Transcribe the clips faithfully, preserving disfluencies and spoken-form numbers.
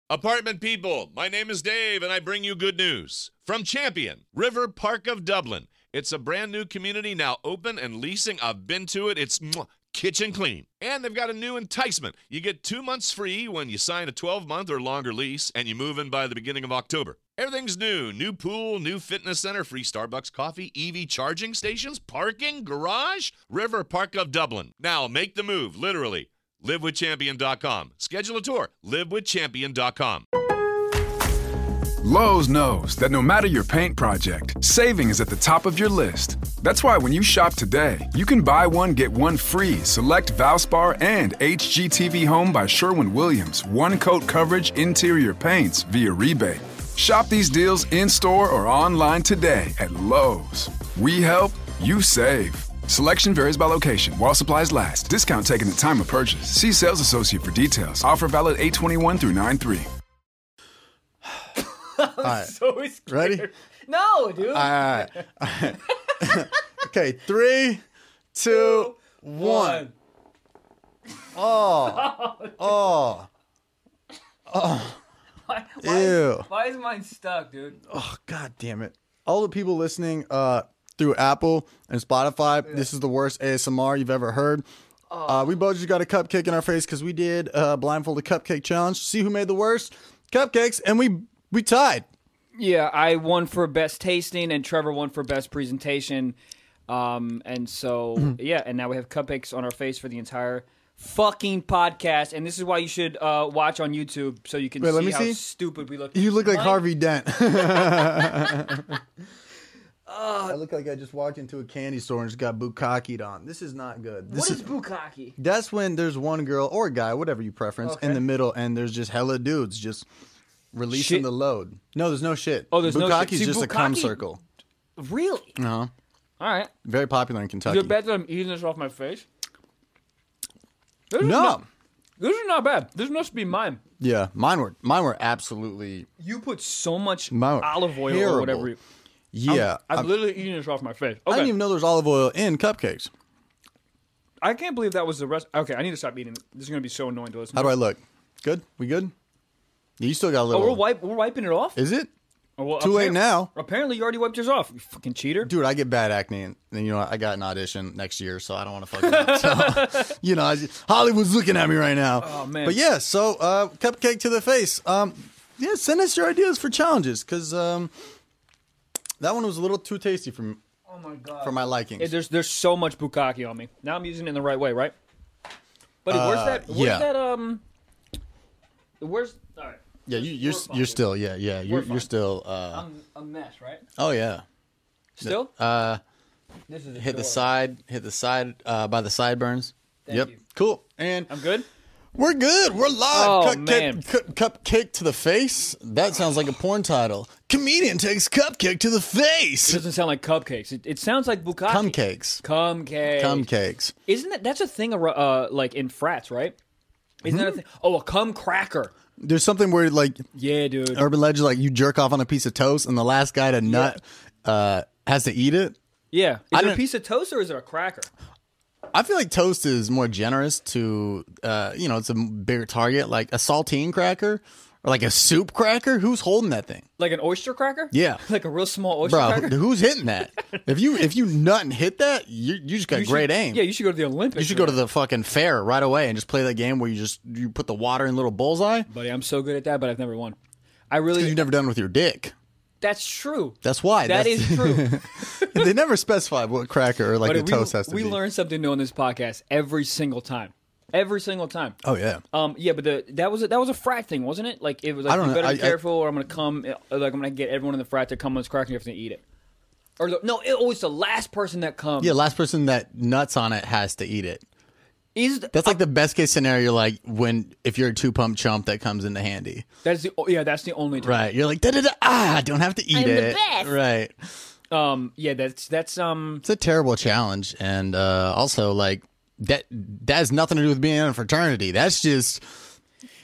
Apartment people, my name is Dave, and I bring you good news. From Champion, River Park of Dublin. It's a brand new community now open and leasing. I've been to it. It's mwah, kitchen clean. And they've got a new enticement. You get two months free when you sign a twelve-month or longer lease, and you move in by the beginning of October. Everything's new. New pool, new fitness center, free Starbucks coffee, E V charging stations, parking, garage. River Park of Dublin. Now make the move, literally. live with champion dot com. Schedule a tour. live with champion dot com. Lowe's knows that no matter your paint project, saving is at the top of your list. That's why when you shop today, you can buy one, get one free. Select Valspar and H G T V Home by Sherwin-Williams. One coat coverage interior paints via rebate. Shop these deals in-store or online today at Lowe's. We help, you save. Selection varies by location. While supplies last. Discount taken at time of purchase. See sales associate for details. Offer valid eight twenty-one through nine three. I'm right. so scared. Ready? No, dude. All right. All right. Okay, three, two, one. Oh. Oh. Oh. Why, why, Ew. Is, why is mine stuck, dude? Oh, God damn it. All the people listening uh, through Apple and Spotify, yeah. This is the worst A S M R you've ever heard. Oh. Uh, we both just got a cupcake in our face because we did a blindfolded cupcake challenge. See who made the worst cupcakes, and we we tied. Yeah, I won for best tasting, and Trevor won for best presentation. Um, and so, yeah, and now we have cupcakes on our face for the entire fucking podcast, and this is why you should uh, watch on YouTube so you can Wait, see let me how see. stupid we look. You look like Mine? Harvey Dent. uh, I look like I just walked into a candy store and just got bukkakeed on. This is not good. This what is, is bukkake? That's when there's one girl or a guy, whatever you preference, Okay. in the middle, and there's just hella dudes just releasing Shit. the load. No, there's no shit. Oh, there's no shit. Bukkake's See, just a cum bukkake- circle. Really? Uh-huh. All right. Very popular in Is Kentucky. it bad that I'm eating this off my face? This is No. not- This is not bad. This must be mine. Yeah, mine were mine were absolutely. You put so much Mine were olive oil terrible. or whatever. Yeah, I'm, I'm I'm- literally eating this off my face. I Okay. didn't even know there's olive oil in cupcakes. I can't believe that was the rest. Okay, I need to stop eating. This is gonna be so annoying to listen. How to. do I look? Good? We good? You still got a Oh, little. we're wipe. We're wiping it off. Is it? Oh, well, Too late appar- now. Apparently, you already wiped yours off. You fucking cheater. Dude, I get bad acne, and then, you know I got an audition next year, so I don't want to fuck it up. So, you know, I just, Hollywood's looking at me right now. Oh man. But yeah, so uh, cupcake to the face. Um, yeah, send us your ideas for challenges, because um, that one was a little too tasty for Oh my god. for my likings. Hey, there's there's so much bukkake on me. Now I'm using it in the right way, right? Buddy, where's Uh, that? Where's yeah. that? Um. Where's? All right. yeah, you, you're We're fine, you're dude. still yeah yeah you're fine. you're still. Uh, I'm a mess, right? oh yeah. Still. Uh, This is hit the adorable. side, hit the side uh, by the sideburns. Thank Yep, you. cool. And I'm good. we're good. We're live. Oh, Cupcake, man. cu- cupcake to the face. That sounds like a porn title. Comedian takes cupcake to the It face. doesn't sound like cupcakes. It, it sounds like bukkake. Cum cakes. Cum cake. Cum cakes. Isn't that that's a thing? ar- Uh, like in frats, right? Isn't that a thing? Oh, a cum cracker. There's something where like Yeah, dude. urban legend, like you jerk off on a piece of toast, and the last guy to nut uh, has to eat it. Yeah. Is I it a didn't- piece of toast or is it a cracker? I feel like toast is more generous to, uh, you know, it's a bigger target. Like a saltine cracker or like a soup cracker. Who's holding that thing? Like an oyster cracker? Yeah. Like a real small oyster Bro, cracker? who's hitting that? If you if you nut and hit that, you you just got You should- great aim. Yeah, you should go to the Olympics. You should go to the fucking fair right away and just play that game where you just you put the water in little bullseye. Buddy, I'm so good at that, but I've never won. I really. You've never done it with your dick. That's true. That's why. That That's, is true. They never specify what cracker or like Buddy, a toast we, has to we be. learn something new on this podcast every single time. Every single time. Oh yeah. Um. Yeah, but the that was a, that was a frat thing, wasn't it? Like it was like I don't you know. better be I- I- careful, or I'm gonna come. uh, Like I'm gonna get everyone in the frat to come on this cracker and you have to eat it. Or the, no, it always the last person that comes. Yeah, last person that nuts on it has to eat it. Is the, That's like the best case scenario. Like when if you're a two pump chump that comes into handy, that's the yeah that's the only time. right? You're like da da da ah, don't have to eat I'm the it, best. right? Um. Yeah. That's that's um. It's a terrible challenge, and uh, also like that that has nothing to do with being in a fraternity. That's just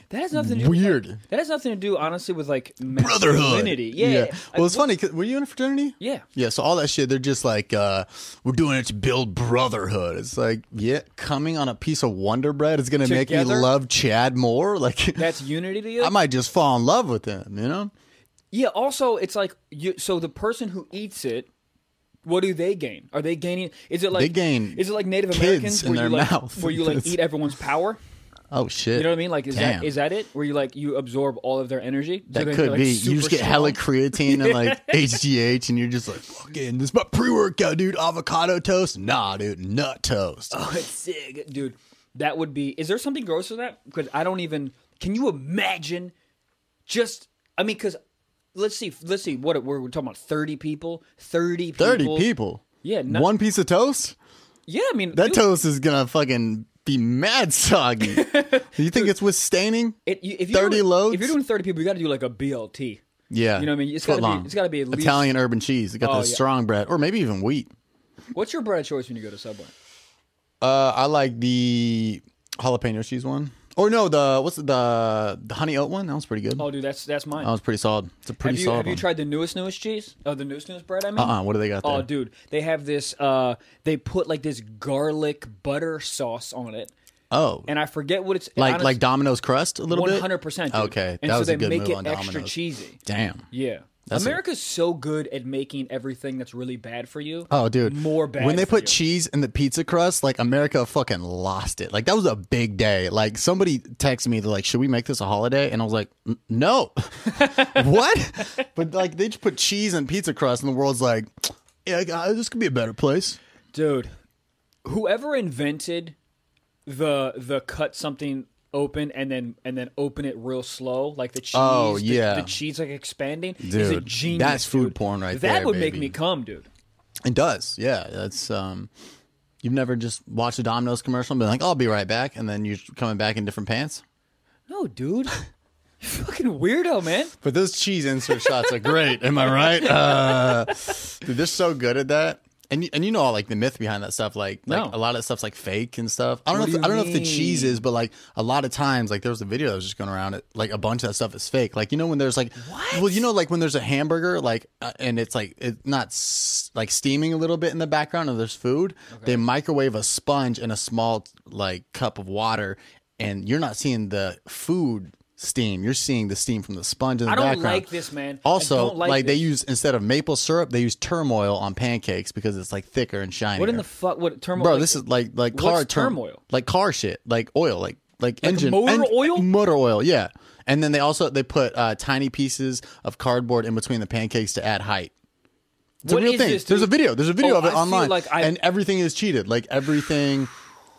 That has nothing to do weird. With, like, that has nothing to do, honestly, with like Brotherhood. masculinity. Yeah. yeah. I- Well, it's funny. 'Cause were you in a fraternity? Yeah. Yeah. So all that shit, they're just like, uh, we're doing it to build brotherhood. It's like, yeah, coming on a piece of Wonder Bread is gonna make me Together? love Chad more. Like, That's unity to you. I might just fall in love with him. You know? Yeah. Also, it's like you. So the person who eats it, what do they gain? Are they gaining? Is it like They gain Is it like Native kids Americans in where their you like mouth. where you like It's- eat everyone's power? Oh shit. You know what I mean? Like, is Damn. that is that it? Where you like you absorb all of their energy? So That then could you're, like, be. You super just get hella strong? creatine and like H G H, and you're just like, fucking, this is my pre workout, dude. Avocado toast? Nah, dude, nut toast. Oh, it's sick, dude. That would be. Is there something gross to that? Because I don't even. Can you imagine? Just, I mean, because let's see, let's see. What we're, we're talking about? Thirty people. Thirty people. Thirty people. Yeah. Not, One piece of toast? Yeah, I mean That dude, toast is gonna fucking be mad soggy. Do you think it's withstanding? It, you- if you're thirty doing, loads? If you're doing thirty people, you got to do like a B L T. Yeah. You know what I mean? It's Foot gotta be- long. it's gotta be at least- Italian urban cheese. It got Oh, the yeah. strong bread, or maybe even wheat. What's your bread of choice when you go to Subway? Uh, I like the jalapeno cheese one. Or no, the what's it, the the honey oat one? That was pretty good. Oh, dude, that's that's mine. That was pretty solid. It's a pretty have you solid have you one. tried the newest newest cheese? Oh, the newest newest bread. I mean. Uh-uh. What do they got there? Oh, dude, they have this. Uh, they put like this garlic butter sauce on it, Oh, and I forget what it's like honest- like Domino's crust a little one bit. hundred percent. Okay, and that so was they a good make move it on extra Domino's. cheesy. Damn. Yeah, That's a- America's so good at making everything that's really bad for you. Oh, dude. more bad. When they for put you. cheese in the pizza crust, like America fucking lost it. Like that was a big day. Like somebody texted me, they're like, "Should we make this a holiday?" And I was like, "N- "No." What? But like they just put cheese in pizza crust, and the world's like, "Yeah, guys, this could be a better place." dude, whoever invented the the cut something open and then and then open it real slow, like the cheese. Oh, the- yeah. the, cheese like expanding. is a Dude, genius. that's food dude. porn right that there, would make baby. me come, dude. It does, yeah. That's um, you've never just watched a Domino's commercial and been like, "I'll be right back," and then you're coming back in different pants. No, dude. You fucking weirdo, man. But those cheese insert shots are great. Am I right? Uh, dude, they're so good at that. And you, and you know all like the myth behind that stuff. Like like No. a lot of stuff's like fake and stuff. I don't What know. do If, you I don't know if the cheese mean? is, but like a lot of times, like there was a video that was just going around. It like a bunch of that stuff is fake. Like you know when there's like What? well you know like when there's a hamburger like uh, and it's like it's not s- like steaming a little bit in the background and there's food. They microwave a sponge in a small like cup of water, and you're not seeing the food steam. You're seeing the steam from the sponge in the I don't background. like this, man. I Also, don't like like, they this. use instead of maple syrup, they use turmoil on pancakes because it's like thicker and shinier. What in the fuck? What turmoil? Bro, like, this is like like what's car tur- turmoil? like car shit, like oil, like like, engine motor en- oil? motor oil, yeah. And then they also they put uh, tiny pieces of cardboard in between the pancakes to add height. It's What a real is thing. this, There's a dude? video. There's a video Oh, of it I feel online, like I- and everything is cheated. Like everything.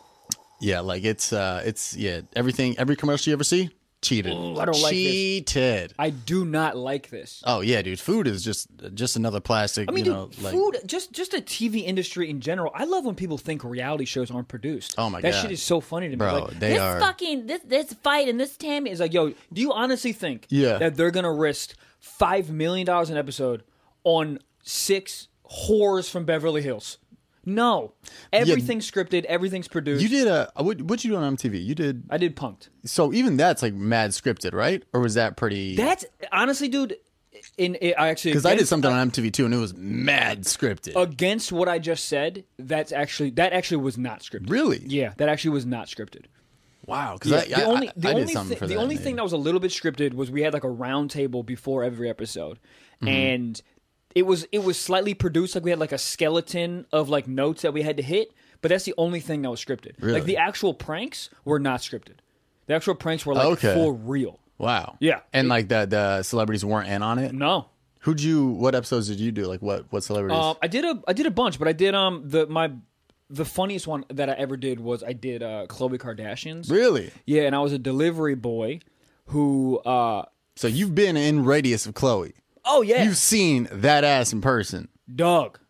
Yeah, like it's uh, it's yeah, everything. Every commercial you ever see, cheated. Ooh, I don't like this. cheated. I do not like this. Oh yeah, dude. Food is just just another plastic. I mean, you know, dude, like food, just just a T V industry in general. I love when people think reality shows aren't produced. Oh, my that God. shit is so funny to me. Bro, Like, they this are- fucking this this fight and this Tammy is like, yo, do you honestly think Yeah. that they're gonna risk five million dollars an episode on six whores from Beverly Hills? No, everything's scripted, everything's produced. you did a what? What you do on M T V? You did I did Punked. so even that's like mad scripted, right? Or was that pretty? That's honestly, dude. In, in I actually Because I did against- something on M T V too, and it was mad scripted. against what I just said. That's actually that actually was not scripted. Really? Yeah, that actually was not scripted. Wow. Because Yeah, I, the I, only I, the I only did something thi- for the that. only yeah. thing that was a little bit scripted was we had like a round table before every episode, Mm-hmm. and it was it was slightly produced. Like we had like a skeleton of like notes that we had to hit, but that's the only thing that was scripted. Really? Like the actual pranks were not scripted. The actual pranks were like Okay. for real. Wow. Yeah. And like the the celebrities weren't in on it. No. Who'd you? What episodes did you do? Like what? What celebrities? Um, I did a I did a bunch, but I did um the my the funniest one that I ever did was I did uh Khloe Kardashian's. really? Yeah, and I was a delivery boy who uh So you've been in radius of Chloe. oh yeah, You've seen that ass in person. Doug.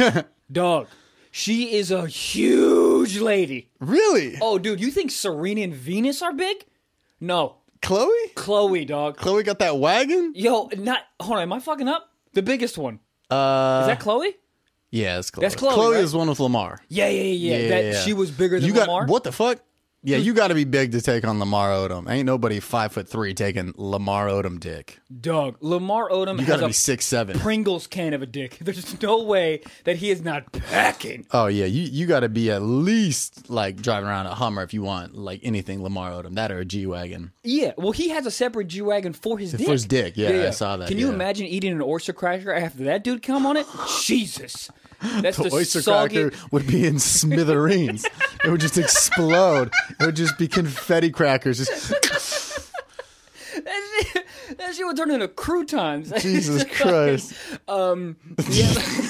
Doug. She is a huge lady. Really? Oh, dude, you think Serena and Venus are big? No. Chloe? Chloe, dog. Chloe got that wagon? Yo, not hold on, am I fucking up? The biggest one. Uh, Is that Chloe? yeah, it's Chloe. That's Chloe, Chloe right? is one with Lamar. Yeah, yeah, yeah. Yeah, that yeah, yeah. she was bigger than You got Lamar. what the fuck? Yeah, you got to be big to take on Lamar Odom. Ain't nobody five foot three taking Lamar Odom dick. Doug, Lamar Odom You has got to a be six seven. Pringles can of a dick. There's no way that he is not packing. Oh yeah, you you got to be at least like driving around a Hummer if you want like anything Lamar Odom, that or a G wagon. Yeah, well, he has a separate G wagon for his dick. For his dick, yeah, I saw that. Can you yeah. imagine eating an oyster cracker after that dude come on it? Jesus, that's the, The oyster soggy. cracker would be in smithereens. It would just explode. It would just be confetti crackers. Just That shit, that shit would turn into croutons. Jesus Christ. Um, yeah.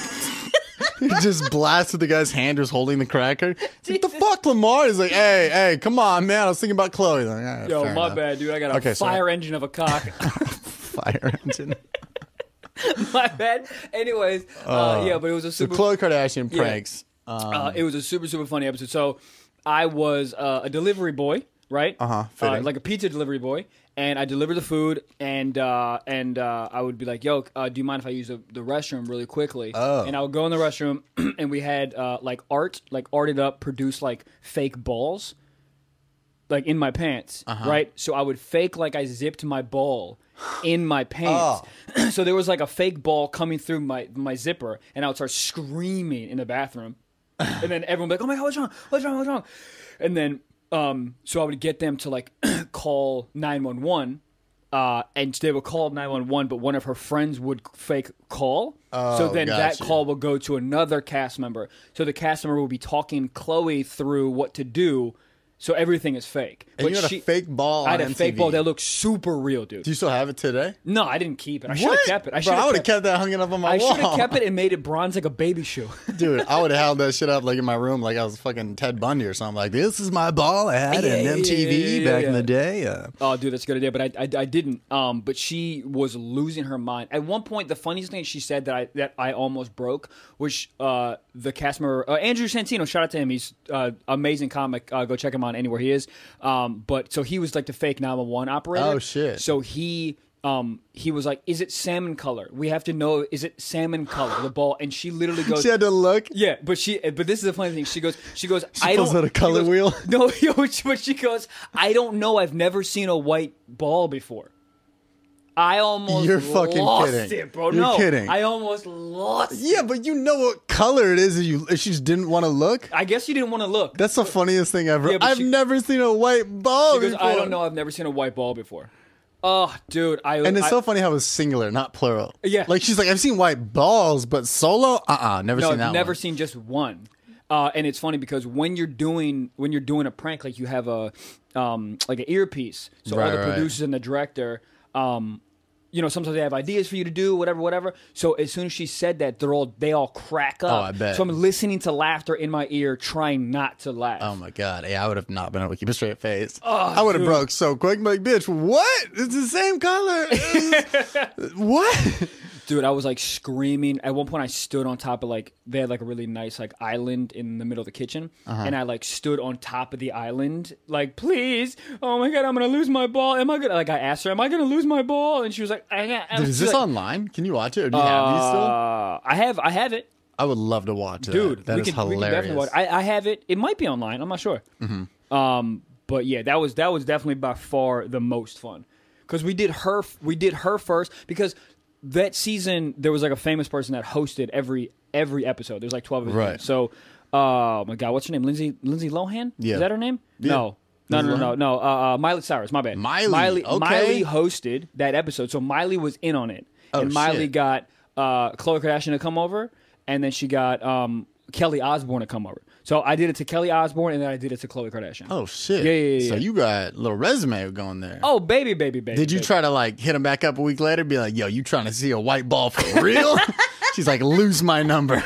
He just blasted the guy's hand who's holding the cracker. What the fuck, Lamar? He's like, hey, hey, come on, man. I was thinking about Chloe. Like, ah, Yo, fair my enough. bad, dude. I got a Okay, sorry. fire engine of a cock. Fire engine. My bad. Anyways, uh, yeah, but it was a So super. Khloe Kardashian Yeah. pranks. Um, uh, it was a super super funny episode. So, I was uh, a delivery boy, right? Uh-huh, Uh, fitting. like a pizza delivery boy, and I delivered the food, and uh, and uh, I would be like, "Yo, uh, do you mind if I use the, the restroom really quickly?" Oh. And I would go in the restroom, and we had uh, like art, like arted up, produced like fake balls, like in my pants, Uh-huh. right? So I would fake like I zipped my ball in my pants. Oh. So there was like a fake ball coming through my my zipper, and I would start screaming in the bathroom, and then everyone would be like, "Oh my god, what's wrong? What's wrong? What's wrong?" And then um, so I would get them to like call nine one one. Uh, and they would call nine one one, but one of her friends would fake call. Oh, so then that gotcha. call will go to another cast member. So the cast member will be talking Chloe through what to do. So everything is fake. and you had a fake ball I had on a M T V. fake ball that looked super real, dude. Do you still have it today? No, I didn't keep it. I should have kept it. I should Bro, I have would kept, have kept that hanging up on my I wall. should have kept it and made it bronze like a baby shoe. Dude, I would have held that shit up like in my room like I was fucking Ted Bundy or something. Like, this is my ball I had Yeah, in yeah, M T V yeah, yeah, back yeah. in the day. Yeah. Oh, dude, that's a good idea, but I, I, I didn't. Um, but she was losing her mind. At one point, the funniest thing she said that I that I almost broke was uh, the cast member uh, Andrew Santino. Shout out to him. He's uh, amazing comic. Uh, go check him out anywhere he is. Um, but so he was like the fake nine one one operator. Oh, shit. So he. Um, he was like, "Is it salmon color? We have to know. Is it salmon color? The ball?" And she literally goes, She had to look. Yeah, but she, but this is the funny thing. She goes, she goes, I pulls don't. out a color she goes, wheel? No, yo, but she goes, I don't know. I've never seen a white ball before. I almost You're fucking lost kidding. it, bro. You're no, kidding. I almost lost. Yeah, it. but you know what color it is if you if she just didn't want to look. I guess you didn't want to look. That's the funniest thing ever. Yeah, but I've she- never seen a white ball She goes, before. I don't know. I've never seen a white ball before. Oh, dude, I And it's I, so funny how it's singular, not plural. Yeah. Like she's like, I've seen white balls, but solo, uh, uh never no, seen that. never one. seen just one. Uh, and it's funny because when you're doing when you're doing a prank, like you have a um, like an earpiece, so all Right, the right. producers and the director, um, you know, sometimes they have ideas for you to do, whatever, whatever. So as soon as she said that, they're all they all crack up. Oh, I bet. So I'm listening to laughter in my ear, trying not to laugh. Oh my god! Yeah, I would have not been able to keep a straight face. Oh, I would have dude. broke so quick. I'm like, bitch, what? It's the same color. It's- what? Dude, I was like screaming. At one point, I stood on top of like they had like a really nice like island in the middle of the kitchen, Uh-huh. and I like stood on top of the island, like, please, oh my god, I'm gonna lose my ball. Am I gonna like? I asked her, am I gonna lose my ball? And she was like, I got. Dude, is this like, online? Can you watch it, or do you have these still? Uh, I have, I have it, I would love to watch it. dude. that we is can, we can hilarious. definitely watch. I, I have it. It might be online. I'm not sure. Mm-hmm. Um, but yeah, that was that was definitely by far the most fun because we did her we did her first because that season there was like a famous person that hosted every every episode. There's like twelve of them. Right. So, oh my god, what's her name? Lindsay Lindsay Lohan. Yeah. Is that her name? Yeah. No. No, Lindsay no, no, Lohan? no. Uh, uh, Miley Cyrus, my bad. Miley, Miley, okay. Miley hosted that episode, so Miley was in on it, Oh, and Miley shit. got uh, Khloe Kardashian to come over, and then she got um, Kelly Osbourne to come over. So I did it to Kelly Osbourne, and then I did it to Khloe Kardashian. Oh shit! Yeah, yeah, yeah, So yeah. you got a little resume going there. Oh, baby, baby, baby. Did you baby. try to like hit him back up a week later? Be like, yo, you trying to see a white ball for real? She's like, lose my number.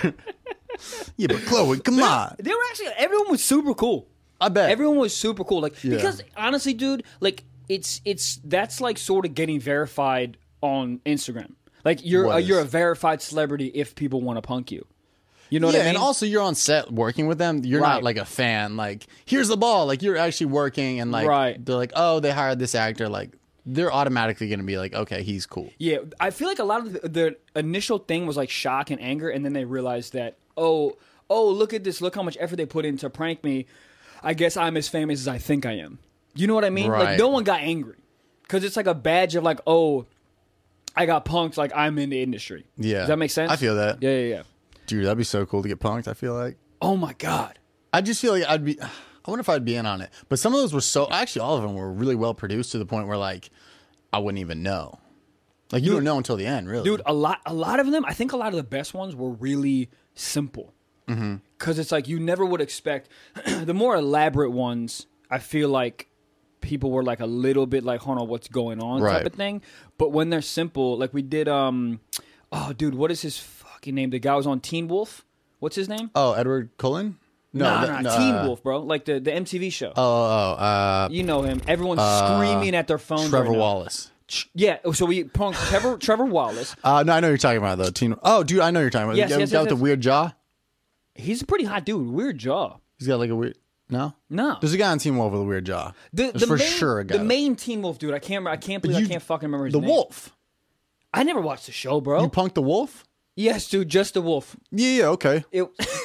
Yeah, but Chloe, come on. They were actually everyone was super cool. I bet. Everyone was super cool. Like Yeah. because honestly, dude, like it's it's that's like sort of getting verified on Instagram. Like you're What uh, is? you're a verified celebrity if people want to punk you. You know yeah, what I mean? and also you're on set working with them. You're Right. not like a fan. Like, here's the ball. Like, you're actually working, and like Right. they're like, oh, they hired this actor. Like, they're automatically going to be like, okay, he's cool. Yeah, I feel like a lot of the, the initial thing was like shock and anger, and then they realized that, oh, oh, look at this, look how much effort they put in to prank me. I guess I'm as famous as I think I am. You know what I mean? Right. Like, no one got angry. Because it's like a badge of like, oh, I got punked, like I'm in the industry. Yeah. Does that make sense? I feel that. Yeah, yeah, yeah. Dude, that'd be so cool to get punked, I feel like. Oh, my God. I just feel like I'd be... I wonder if I'd be in on it. But some of those were so... Actually, all of them were really well produced to the point where, like, I wouldn't even know. Like, you Dude, don't know until the end, really. Dude, a lot, a lot of them, I think a lot of the best ones were really simple. Because mm-hmm. it's like you never would expect... the more elaborate ones, I feel like people were like a little bit like, hold on, what's going on right. type of thing. But when they're simple, like we did... um, Oh, dude, what is his fucking name? The guy was on Teen Wolf. What's his name? Oh, Edward Cullen? No, No, no, that- no, no, Teen uh, Wolf, bro. Like the, the M T V show. Oh, oh, oh, uh... You know him. Everyone's uh, screaming at their phones Trevor right now. Wallace. Yeah, so we punked Trevor, Trevor Wallace. Uh, no, I know who you're talking about, though. Teen... Oh, dude, I know who you're talking about. Yes, the guy yes, guy yes, with yes. the weird jaw? He's a pretty hot dude. Weird jaw. He's got, like, a weird... No? No. There's a guy on Teen Wolf with a weird jaw. The, There's the for main, sure a guy. The main Teen Wolf dude. I can't remember. I can't believe you- I can't fucking remember his The name. Wolf. I never watched the show, bro. You punked the Wolf? Yes, dude, just the Wolf. Yeah, yeah, okay. It,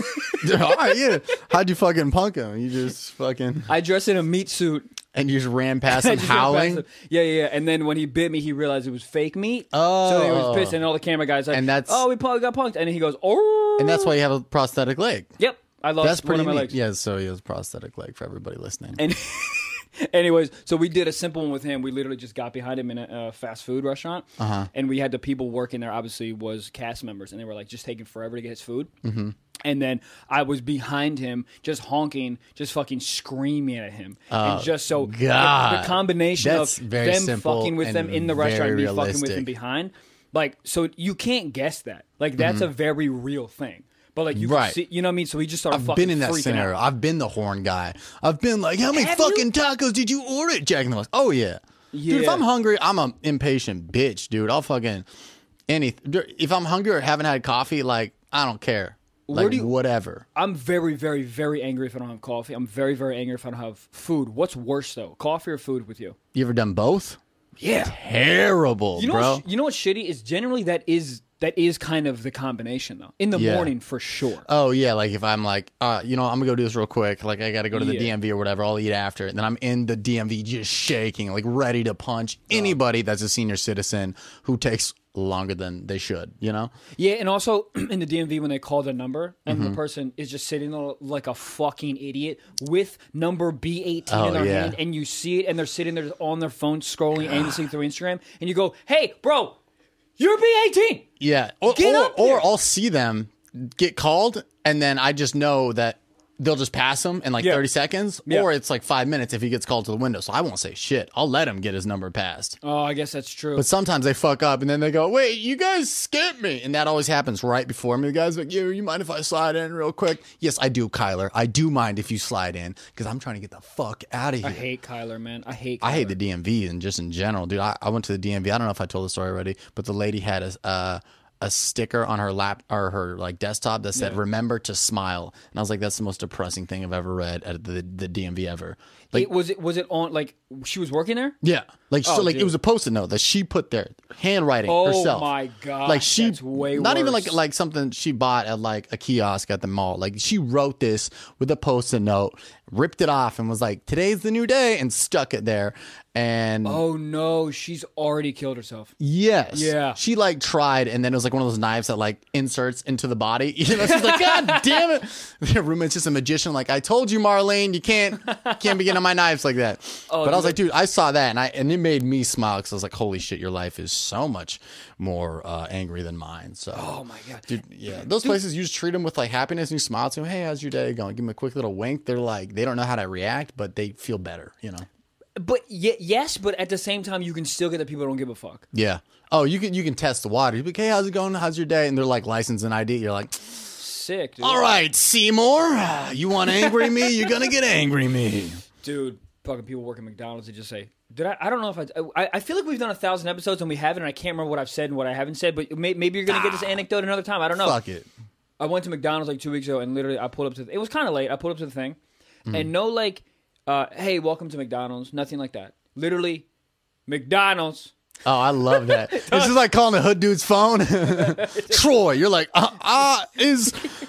All right, yeah. How'd you fucking punk him? You just fucking... I dressed in a meat suit. And you just ran past I him just ran past howling? him. Yeah, yeah, yeah. And then when he bit me, he realized it was fake meat. Oh. So he was pissed, and all the camera guys like, And that's- oh, we probably got punked. And then he goes, oh. And that's why you have a prosthetic leg. Yep. I lost That's pretty one of my neat. legs. Yeah, so he has a prosthetic leg for everybody listening. And anyways, so we did a simple one with him. We literally just got behind him in a uh, fast food restaurant, Uh-huh. and we had the people working there. Obviously, was cast members, and they were like just taking forever to get his food. Mm-hmm. And then I was behind him, just honking, just fucking screaming at him, and just so the- God. the, combination That's of very them simple fucking with and them in the restaurant, and very me fucking with realistic. him behind, like so you can't guess that. Like that's a very real thing. But like you can Mm-hmm. Right. see, you know what I mean? So we just started I've fucking been in that freaking scenario. out. I've been the horn guy. I've been like, how many Have fucking you? tacos did you order at Jack in the Box? Oh, yeah. Dude, if Yeah. I'm hungry, I'm an impatient bitch, dude. I'll fucking... anything. If I'm hungry or haven't had coffee, like, I don't care. Where Like, do you- whatever. I'm very, very, very angry if I don't have coffee. I'm very, very angry if I don't have food. What's worse though, coffee or food with you? You ever done both? Yeah, Terrible, you know, bro. What's, you know what's shitty is generally that is that is kind of the combination though. In the Yeah. morning for sure. Oh yeah, like if I'm like, uh, you know, I'm gonna go do this real quick. Like I gotta go to the Yeah. D M V or whatever. I'll eat after, and then I'm in the D M V just shaking, like ready to punch anybody that's a senior citizen who takes longer than they should. You know? Yeah, and also in the D M V when they call the number and Mm-hmm. the person is just sitting there like a fucking idiot with number B eighteen Oh, in their yeah. hand, and you see it, and they're sitting there on their phone scrolling aimlessly through Instagram, and you go, "Hey, bro, you're B eighteen." Yeah. Or Get or, up or there. I'll see them get called, and then I just know that they'll just pass him in like Yeah. thirty seconds, Yeah. or it's like five minutes if he gets called to the window. So I won't say shit. I'll let him get his number passed. Oh, I guess that's true. But sometimes they fuck up and then they go, wait, you guys skipped me. And that always happens right before me. The guy's like, yo, you mind if I slide in real quick? Yes, I do, Kyler. I do mind if you slide in because I'm trying to get the fuck out of here. I hate Kyler, man. I hate. Kyler. I hate the D M V and just in general, dude. I, I went to the D M V. I don't know if I told the story already, but the lady had a uh, a sticker on her lap or her like desktop that said Yeah. "Remember to smile," and I was like, "That's the most depressing thing I've ever read at the the D M V ever." Like, It, was it was it on like she was working there? yeah, like so, Oh, like it dude. was a post-it note that she put there, handwriting Oh herself. my god! Like she, that's way not even worse. like like something she bought at like a kiosk at the mall. Like she wrote this with a post-it note, ripped it off, and was like, "Today's the new day," and stuck it there. And Oh no, she's already killed herself. yes, Yeah. she like tried, and then it was like one of those knives that like inserts into the body. You know, she's like, "God damn it!" Her roommate's just a magician. Like, I told you, Marlene, you can't can't be getting on my knives like that. Oh, but I was dude. like, dude, I saw that, and I and it made me smile because I was like, holy shit, your life is so much more uh, angry than mine. So, Oh my god, dude, yeah, those places you just treat them with like happiness and you smile to them. Hey, how's your day going? Give them a quick little wink. They're like, they don't know how to react, but they feel better. You know. But y- yes, but at the same time, you can still get that people don't give a fuck. Yeah. Oh, you can you can test the water. You're like, hey, how's it going? How's your day? And they're like license and I D. You're like, Sick, dude. all right, Seymour, you want angry me? You're gonna get angry me. Dude, fucking people work at McDonald's. They just say, "Did I?" I don't know if I, I. I feel like we've done a thousand episodes and we haven't. And I can't remember what I've said and what I haven't said. But may, maybe you're gonna get this anecdote another time. I don't know. Fuck it. I went to McDonald's like two weeks ago and literally I pulled up to. The, it was kind of late. I pulled up to the thing, Mm-hmm. and no like, uh, hey, welcome to McDonald's. Nothing like that. Literally, McDonald's. Oh, I love that. This is like calling a hood dude's phone. Troy, you're like, uh, uh, is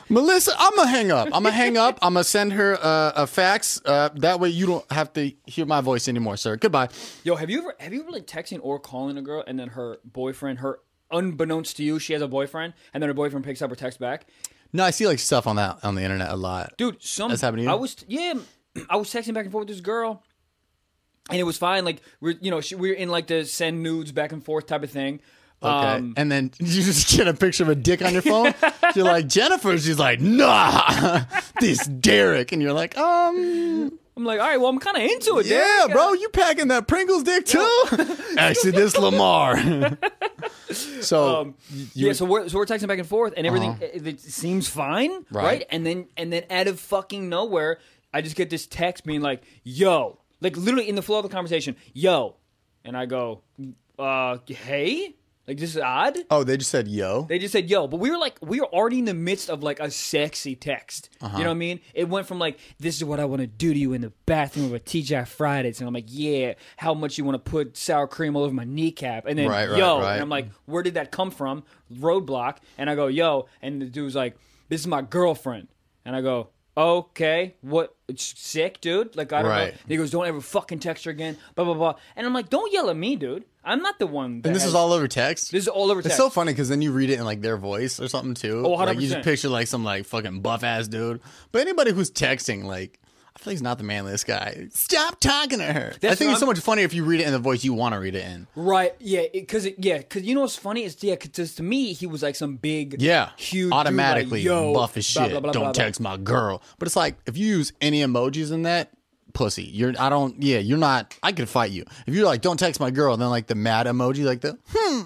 Melissa, I'm gonna hang up. I'm gonna hang up. I'm gonna send her uh, a fax. Uh, that way you don't have to hear my voice anymore, sir. Goodbye. Yo, have you ever have you ever like texting or calling a girl and then her boyfriend, her unbeknownst to you, she has a boyfriend, and then her boyfriend picks up her text back? No, I see like stuff on that on the internet a lot. Dude, some That's happening to you? I was yeah, I was texting back and forth with this girl, and it was fine. Like we're you know she, we're in like the send nudes back and forth type of thing. Okay. Um, and then you just get a picture of a dick on your phone. You're like, Jennifer. She's like, nah, this Derek. And you're like, um, I'm like, all right, well, I'm kind of into it. yeah, Derek. bro, you packing that Pringles dick too? Actually, this Lamar. so, Um, you, yeah, so we're so we're texting back and forth, and everything Uh-huh. it, it seems fine, right. Right. And then and then out of fucking nowhere, I just get this text being like, "Yo," like literally in the flow of the conversation, "Yo," and I go, "Uh, hey." Like, this is odd. oh, they just said yo. They just said, yo. But we were like, we were already in the midst of like a sexy text. Uh-huh. You know what I mean? It went from like, this is what I want to do to you in the bathroom with T G I Fridays. And I'm like, yeah, how much you want to put sour cream all over my kneecap. And then, Right, right, yo. right. And I'm like, where did that come from? Roadblock. And I go, yo. And the dude's like, this is my girlfriend. And I go, okay, what? It's sick, dude. Like, I don't Right. know. And he goes, don't ever fucking text her again. Blah, blah, blah. And I'm like, don't yell at me, dude. I'm not the one that And this has- is all over text? This is all over text. It's so funny because then you read it in like their voice or something too. Oh, one hundred like you just percent. picture like some like fucking buff ass dude. But anybody who's texting, like, I feel like he's not the manliest guy. Stop talking to her. I That's think what it's so I'm- much funnier if you read it in the voice you want to read it in. Right, yeah, because yeah, because you know what's funny is yeah, because to me he was like some big, Yeah, huge, automatically dude, like, yo, buff as blah, shit. blah, blah, Don't blah, blah. text my girl. But it's like if you use any emojis in that, pussy. You're I don't. Yeah, you're not. I could fight you if you're like don't text my girl. And then like the mad emoji, like the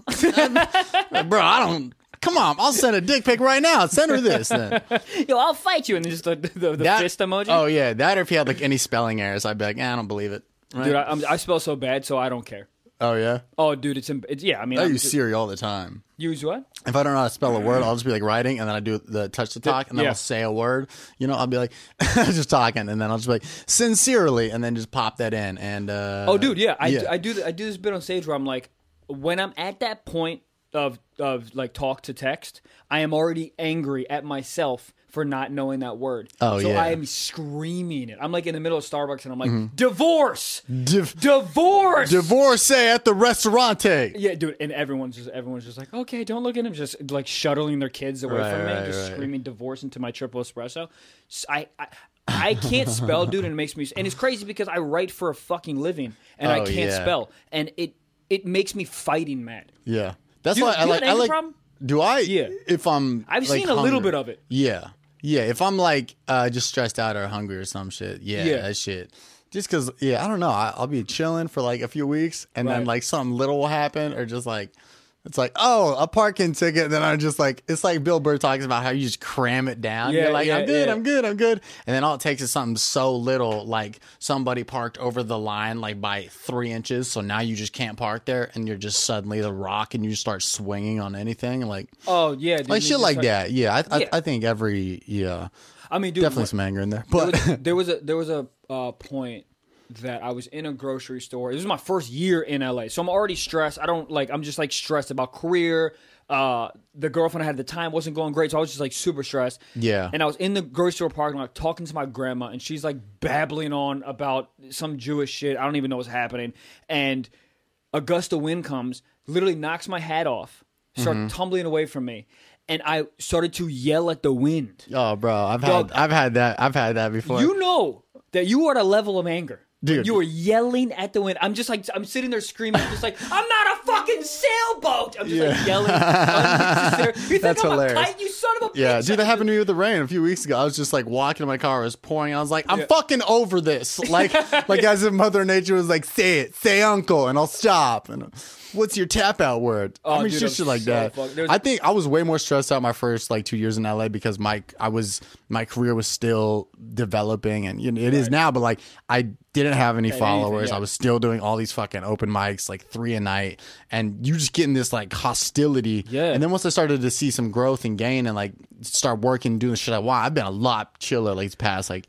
hmm, bro. I don't. Come on, I'll send a dick pic right now. Send her this. Then. Yo, I'll fight you, and then just the, the, the That- fist emoji. Oh yeah, that or if he had like any spelling errors, I'd be like, eh, I don't believe it. Right? Dude, I, I'm, I spell so bad, so I don't care. oh yeah, Oh, dude, it's, im- it's yeah. I mean, I I'm use just- Siri all the time. use what? If I don't know how to spell a word, I'll just be like writing, and then I do the touch to talk, and then yeah. I'll say a word. You know, I'll be like just talking, and then I'll just be like sincerely, and then just pop that in. And uh, Oh, dude, yeah, I, yeah. Do, I do th- I do this bit on stage where I'm like, when I'm at that point of of like talk to text, I am already angry at myself for not knowing that word. Oh, so yeah. I am screaming it. I'm like in the middle of Starbucks, and I'm like, divorce, Div- divorce, divorcee at the restaurante. Yeah, dude, and everyone's just everyone's just like, okay, don't look at him, just like shuttling their kids away Right, from me, right, just right. screaming divorce into my triple espresso. S- I, I I can't spell, dude, and it makes me and it's crazy because I write for a fucking living and I Oh, can't yeah. spell, and it it makes me fighting mad. Yeah, that's Do you- why do I you like. have an I anger like. problem? Do I? Yeah. If I'm, I've like, seen a little hungry. bit of it. Yeah, yeah. If I'm like uh, just stressed out or hungry or some shit, yeah, Yeah. that shit. Just because, yeah, I don't know. I, I'll be chilling for like a few weeks, and then Right. like something little will happen, or just like it's like, oh, a parking ticket. And then I'm just like, it's like Bill Burr talks about how you just cram it down. Yeah, You're like, yeah, I'm good, yeah. I'm good, I'm good. And then all it takes is something so little, like somebody parked over the line like by three inches, so now you just can't park there, and you're just suddenly the rock, and you just start swinging on anything, like Oh yeah, dude, like you shit just like start- that. Yeah, I, I, Yeah. I think every yeah, I mean, dude, definitely what- some anger in there, there but was, there was a there was a uh, point that I was in a grocery store. This was my first year in L A, so I'm already stressed. I don't like. I'm just like stressed about career. Uh, the girlfriend I had at the time wasn't going great, so I was just like super stressed. Yeah. And I was in the grocery store parking lot talking to my grandma, and she's like babbling on about some Jewish shit. I don't even know what's happening. And a gust of wind comes, literally knocks my hat off, started Mm-hmm. tumbling away from me, and I started to yell at the wind. oh, bro, I've Dog, had I've had that I've had that before. You know that you are at a level of anger. Dude. You were yelling at the wind. I'm just like, I'm sitting there screaming. I'm just like, I'm not a fucking sailboat. I'm just like yelling. I'm just there. You think That's I'm hilarious. a kite, you son of a Yeah, bitch? dude, that happened to me with the rain a few weeks ago. I was just like walking in my car, it was pouring. I was like, I'm Yeah. fucking over this. Like, like as if Mother Nature was like, say it, say uncle, and I'll stop. And what's your tap out word? Oh, I mean, dude, just I'm shit like so that. fucked. There's- I think I was way more stressed out my first like two years in L A because my I was my career was still developing, and you know, it is now. But like, I didn't have any anything, followers. yeah. I was still doing all these fucking open mics, like three a night, and you just getting this like hostility. Yeah. And then once I started to see some growth and gain and like start working, doing the shit I want, I've been a lot chiller like these past like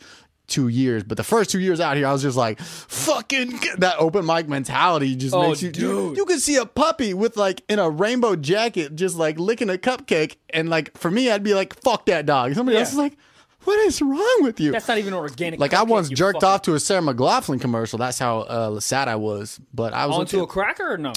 two years. But the first two years out here, I was just like, fucking that open mic mentality just Oh, makes you. dude. You, you could see a puppy with like in a rainbow jacket, just like licking a cupcake, and like for me, I'd be like, fuck that dog. Somebody Yeah. else is like, what is wrong with you? That's not even organic. Like I cupcake, once you jerked fucking- off to a Sarah McLaughlin commercial. That's how uh, sad I was. But I was onto okay. a cracker or no?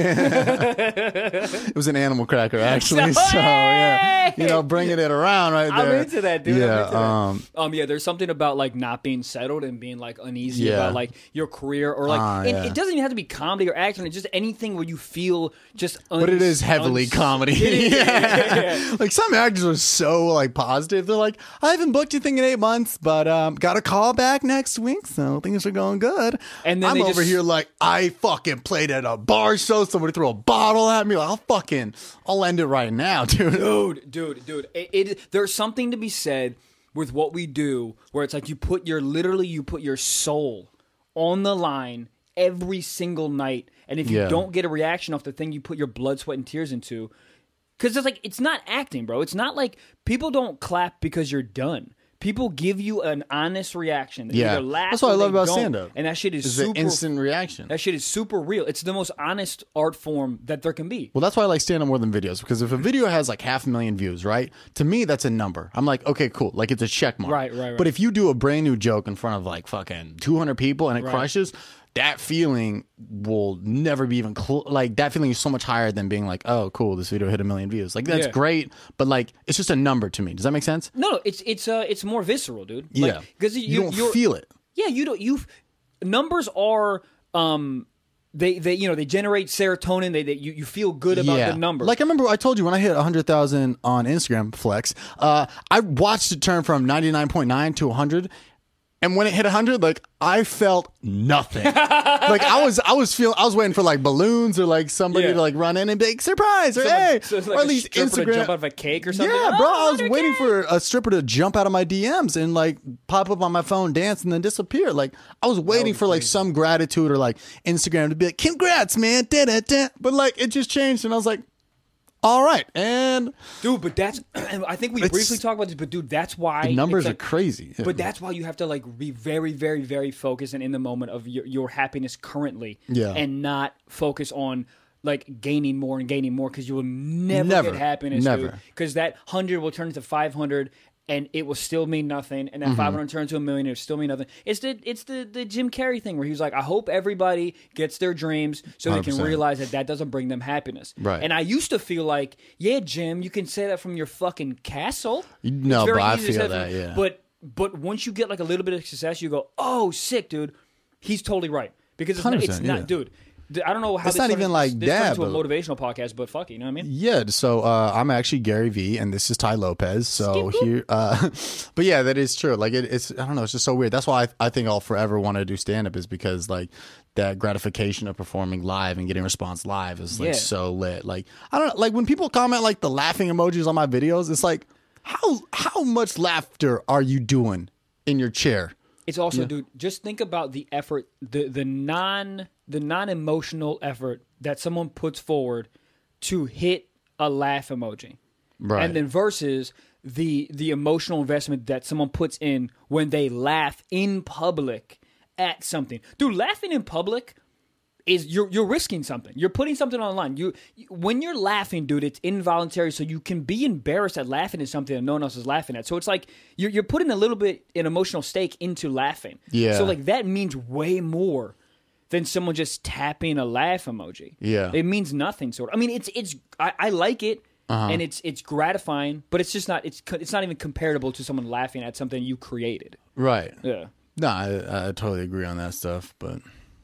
It was an animal cracker actually. So yeah, you know, bringing it around right I'm there. into that, dude. Yeah, I'm into that. um, Um, yeah, there's something about like not being settled and being like uneasy Yeah. about like your career or like, Ah, and yeah. it doesn't even have to be comedy or action. It's just anything where you feel just. Un- but it is heavily uns- comedy. It is, yeah. yeah. Like some actors are so like positive. They're like, I haven't booked anything in eight months, but um, got a call back next week, so things are going good. And then I'm they over just- here like, I fucking played at a bar show. Somebody threw a bottle at me. Like, I'll fucking, I'll end it right now, dude. dude, dude, dude. It, it there's something to be said with what we do, where it's like you put your literally you put your soul on the line every single night, and if you Yeah. don't get a reaction off the thing you put your blood, sweat, and tears into, because it's like it's not acting, bro. It's not like people don't clap because you're done. People give you an honest reaction. They Yeah. either laugh That's what or I love they about don't. stand-up. And that shit is It's the super. instant reaction. That shit is super real. It's the most honest art form that there can be. Well, that's why I like stand-up more than videos, because if a video has like half a million views, right? To me, that's a number. I'm like, okay, cool. Like it's a check mark. Right, right, right. But if you do a brand new joke in front of like fucking two hundred people and it Right. crushes, that feeling will never be even cl- like that feeling is so much higher than being like, oh, cool, this video hit a million views. Like that's Yeah. great, but like it's just a number to me. Does that make sense? No, no, it's it's uh it's more visceral, dude. Yeah, because you, don't feel it. Yeah, you don't. You numbers are um they they you know they generate serotonin. They, they you you feel good about the number. Like I remember I told you when I hit one hundred thousand on Instagram Flex, uh, I watched it turn from ninety-nine point nine to one hundred. And when it hit one hundred, like I felt nothing. like I was, I was feeling, I was waiting for like balloons or like somebody Yeah. to like run in and be like, surprise or Someone- hey, so it's like or at a least stripper to Instagram. jump out of a cake or something. Yeah, Oh, bro, I was one hundred K. waiting for a stripper to jump out of my D Ms and like pop up on my phone, dance, and then disappear. Like I was waiting for like some gratitude or like Instagram to be like, congrats, man, da da da. But like it just changed, and I was like, all right, and dude. But that's I think we It's- briefly talked about this, but dude, that's why the numbers it's are like- crazy. But that's why you have to like be very, very, very focused and in the moment of your, your happiness currently, Yeah. and not focus on like gaining more and gaining more, because you will never, Never. get happiness, Never. Because that hundred will turn into five hundred, and it will still mean nothing, and that Mm-hmm. five hundred turns to a million, it will still mean nothing. It's the it's the the Jim Carrey thing where he was like, I hope everybody gets their dreams so they one hundred can percent. realize that that doesn't bring them happiness. Right. And I used to feel like, yeah, Jim, you can say that from your fucking castle. No, It's very but I easy to feel say that, from- yeah. But but once you get like a little bit of success, you go, oh, sick, dude. He's totally right, because it's not, it's one hundred percent, not yeah. dude. th- I don't know how It's this not turned- even like this turned that, into a but- motivational podcast, but fuck it, you know what I mean? Yeah, so uh, I'm actually Gary Vee, and this is Ty Lopez. So here, uh, but yeah, that is true. Like it, it's, I don't know, it's just so weird. That's why I, I think I'll forever want to do stand up, is because like that gratification of performing live and getting response live is like Yeah. so lit. Like I don't know, like when people comment like the laughing emojis on my videos, it's like how how much laughter are you doing in your chair? It's also, dude, just think about the effort, the the non the non emotional effort that someone puts forward to hit a laugh emoji, Right. and then versus the the emotional investment that someone puts in when they laugh in public at something. Dude, laughing in public is you're you're risking something. You're putting something online. You when you're laughing, dude, it's involuntary, so you can be embarrassed at laughing at something that no one else is laughing at. So it's like you're you're putting a little bit an emotional stake into laughing. Yeah. So like that means way more than someone just tapping a laugh emoji. Yeah. It means nothing. Sort of. I mean, it's it's I, I like it. Uh-huh. And it's it's gratifying, but it's just not it's co- it's not even comparable to someone laughing at something you created. Right. Yeah. No, I, I totally agree on that stuff, but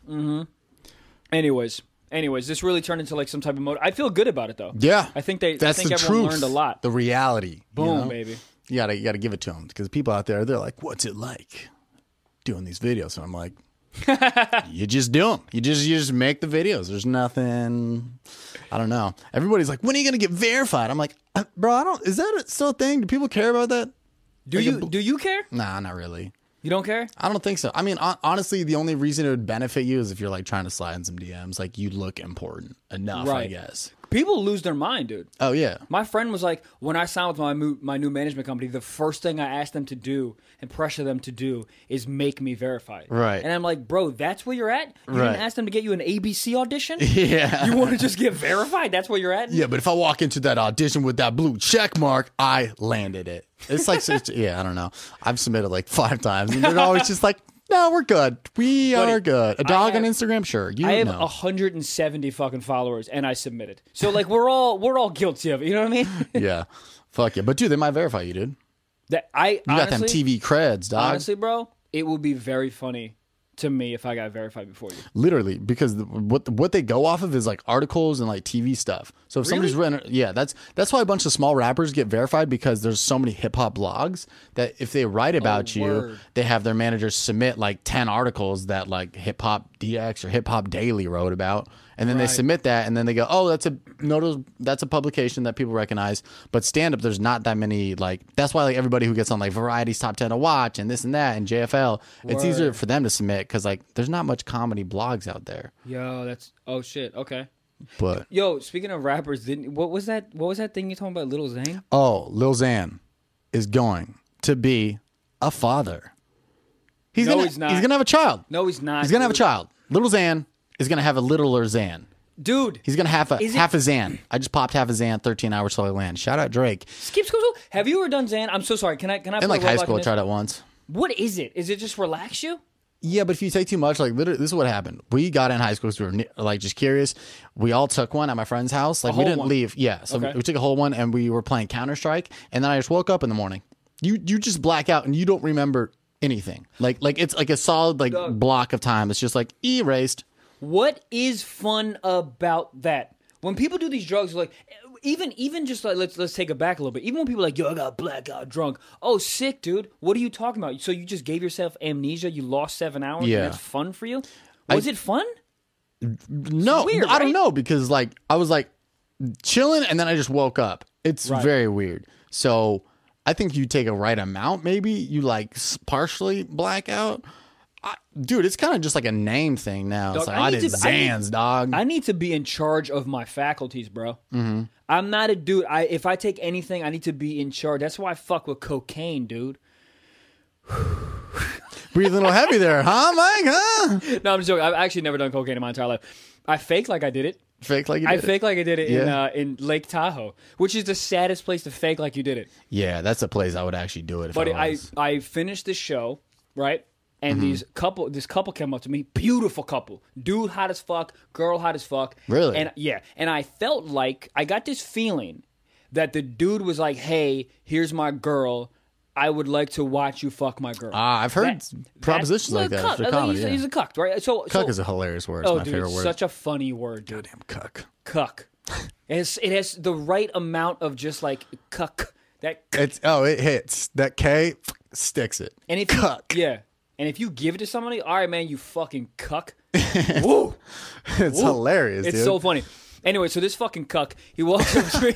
Anyways, anyways, this really turned into like some type of mode. I feel good about it though. yeah, I think they. that's I think the everyone truth. learned a lot. The reality. you Boom, know? baby. You gotta you gotta give it to them, because people out there, they're like, "What's it like doing these videos?" And I'm like, "You just do them. You just you just make the videos. There's nothing. I don't know. Everybody's like, when are you gonna get verified?" I'm like, uh, "Bro, I don't. Is that still a thing? Do people care about that?" Do Like a you bl- do you care? Nah, not really. You don't care? I don't think so. I mean, hon- honestly, the only reason it would benefit you is if you're like trying to slide in some D Ms. Like you look important enough, I Right. guess. People lose their mind, dude. Oh yeah. My friend was like, when I signed with my mo- my new management company, the first thing I asked them to do and pressure them to do is make me verified. Right. And I'm like, bro, that's where you're at? You Right. didn't ask them to get you an A B C audition? Yeah. You want to just get verified? That's where you're at? Yeah, but if I walk into that audition with that blue check mark, I landed it. It's like, it's- yeah, I don't know. I've submitted like five times, and they're always just like, no, we're good. We Buddy, are good. A dog have- on Instagram, sure. You I have know. one hundred seventy fucking followers, and I submitted. So like, we're all we're all guilty of it. You know what I mean? Yeah. Fuck yeah. But dude, they might verify you, dude. That I You got them T V creds, dog. Honestly, bro, it would be very funny to me if I got verified before you. Literally, because the, what what they go off of is like articles and like T V stuff. So if somebody's Really? written, yeah, that's that's why a bunch of small rappers get verified, because there's so many hip hop blogs that if they write about you, word. they have their managers submit like ten articles that like Hip Hop D X or Hip Hop Daily wrote about, and then they Right. submit that, and then they go, oh, that's a notice, that's a publication that people recognize. But stand up, there's not that many. Like that's why like everybody who gets on like Variety's Top Ten to Watch and this and that and J F L, it's easier Word. for them to submit because like there's not much comedy blogs out there. Yo, that's oh shit. Okay. But Yo, speaking of rappers, didn't what was that? What was that thing you talking about, Lil Zane? oh, Lil Xan is going to be a father. He's No, gonna he's not. he's gonna have a child. No, he's not. He's gonna have a dude. child. Little Xan is gonna have a littler Xan. Dude, He's gonna have a Is it- half a Xan. I just popped half a Xan. Thirteen hours till I land. Shout out Drake. skip school. Have you ever done Zan? I'm so sorry. Can I? Can I? In put like a high roadblock school, in I this? tried it once. What is it? Is it just relax you? Yeah, but if you take too much, like literally, this is what happened. We got in high school because we were ni- like just curious. We all took one at my friend's house. Like we whole didn't one? leave. Yeah, so Okay. we, we took a whole one and we were playing Counter Strike. And then I just woke up in the morning. You you just black out and you don't remember anything. Like like it's like a solid like Doug. block of time. It's just like erased. What is fun about that? When people do these drugs, like even even just like let's let's take it back a little bit. Even when people are like, yo, I got blackout drunk. Oh, sick, dude. What are you talking about? So you just gave yourself amnesia? You lost seven hours? Yeah. And it's fun for you? Was it fun? No, weird, I don't right? know because like I was like chilling and then I just woke up. It's Right. very weird. So I think you take a right amount, maybe you like s- partially black out. I, dude, it's kind of just like a name thing now. It's Dog, like I I, need did to- I need- Xans, dog. I need to be in charge of my faculties, bro. Mm-hmm. I'm not a dude. I if I take anything, I need to be in charge. That's why I fuck with cocaine, dude. Breathe a little heavy there, huh, Mike? Huh? No, I'm just joking. I've actually never done cocaine in my entire life. I fake like I did it. Fake like you I did it. fake like I did it in Yeah. uh, in Lake Tahoe, which is the saddest place to fake like you did it. Yeah, that's a place I would actually do it. If But I, I was. I finished the show, right? And Mm-hmm. these couple this couple came up to me, beautiful couple. Dude hot as fuck, girl hot as fuck. Really? And yeah, and I felt like I got this feeling that the dude was like, "Hey, here's my girl. I would like to watch you fuck my girl." Ah, I've heard That- propositions that- like that cuck. for Like, comedy. he's, yeah. he's a cuck, right? So, Cuck so is a hilarious word. It's oh, my dude, favorite it's word. such a funny word, dude. Damn cuck. Cuck. It has, it has the right amount of just like cuck. That It's oh, it hits that K sticks it. and if you, cuck. yeah, and if you give it to somebody, all right, man, you fucking cuck. Woo. It's Woo. hilarious. It's dude. so funny. Anyway, so this fucking cuck, he walks up to me.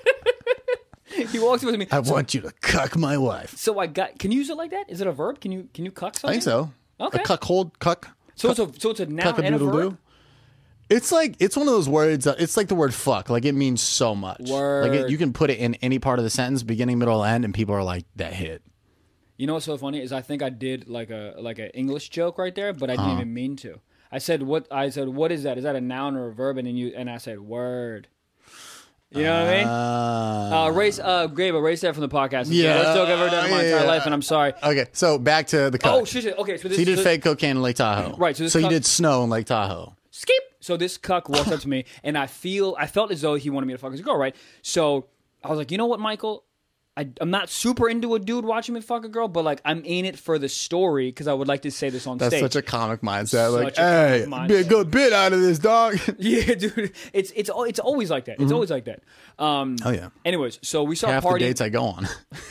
he walks up to me. I want you to cuck my wife. So I got. Can you use it like that? Is it a verb? Can you can you cuck something? I think so. Okay. A cuck hold cuck. So it's a so it's a noun and a verb. Cuck-a-doodle-doo. It's like it's one of those words. Uh, it's like the word fuck. Like it means so much. Like Word. it, you can put it in any part of the sentence, beginning, middle, end, and people are like, "That hit." You know what's so funny is I think I did like a like an English joke right there, but I didn't even mean to. I said what I said. What is that? Is that a noun or a verb? And then you and I said word. You know what I mean? Uh, Uh, race, uh, Gabe, erase that from the podcast. Yeah. That's joke I've ever done in my Yeah, entire yeah. life, and I'm sorry. okay, so back to the cuck. Oh shit! shit. Okay, so this So you did so- fake cocaine in Lake Tahoe. Right, so this so you cuck- did snow in Lake Tahoe. skip. So this cuck walked up to me, and I feel I felt as though he wanted me to fuck his girl, right? So I was like, you know what, Michael? I, I'm not super into a dude watching me fuck a girl, but like I'm in it for the story because I would like to say this on That's stage. such a comic mindset. like, Such a hey, comic be a mindset. good bit out of this, dog. Yeah, dude, it's it's al- it's always like that. It's always like that. Um, Oh yeah. Anyways, so we start Half the partying. dates I go on.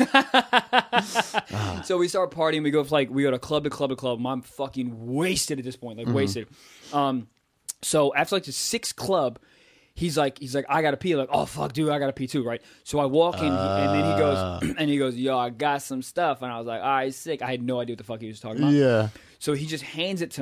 So we start partying. We go for like we go to club to club to club. I'm fucking wasted at this point, like wasted. Um, so after like the sixth club, he's like he's like I gotta pee. Like oh fuck, dude, I gotta pee too, right? So I walk in, and then he goes and he goes, yo, I got some stuff, and I was like, all right, sick. I had no idea what the fuck he was talking about. yeah. So he just hands it to me,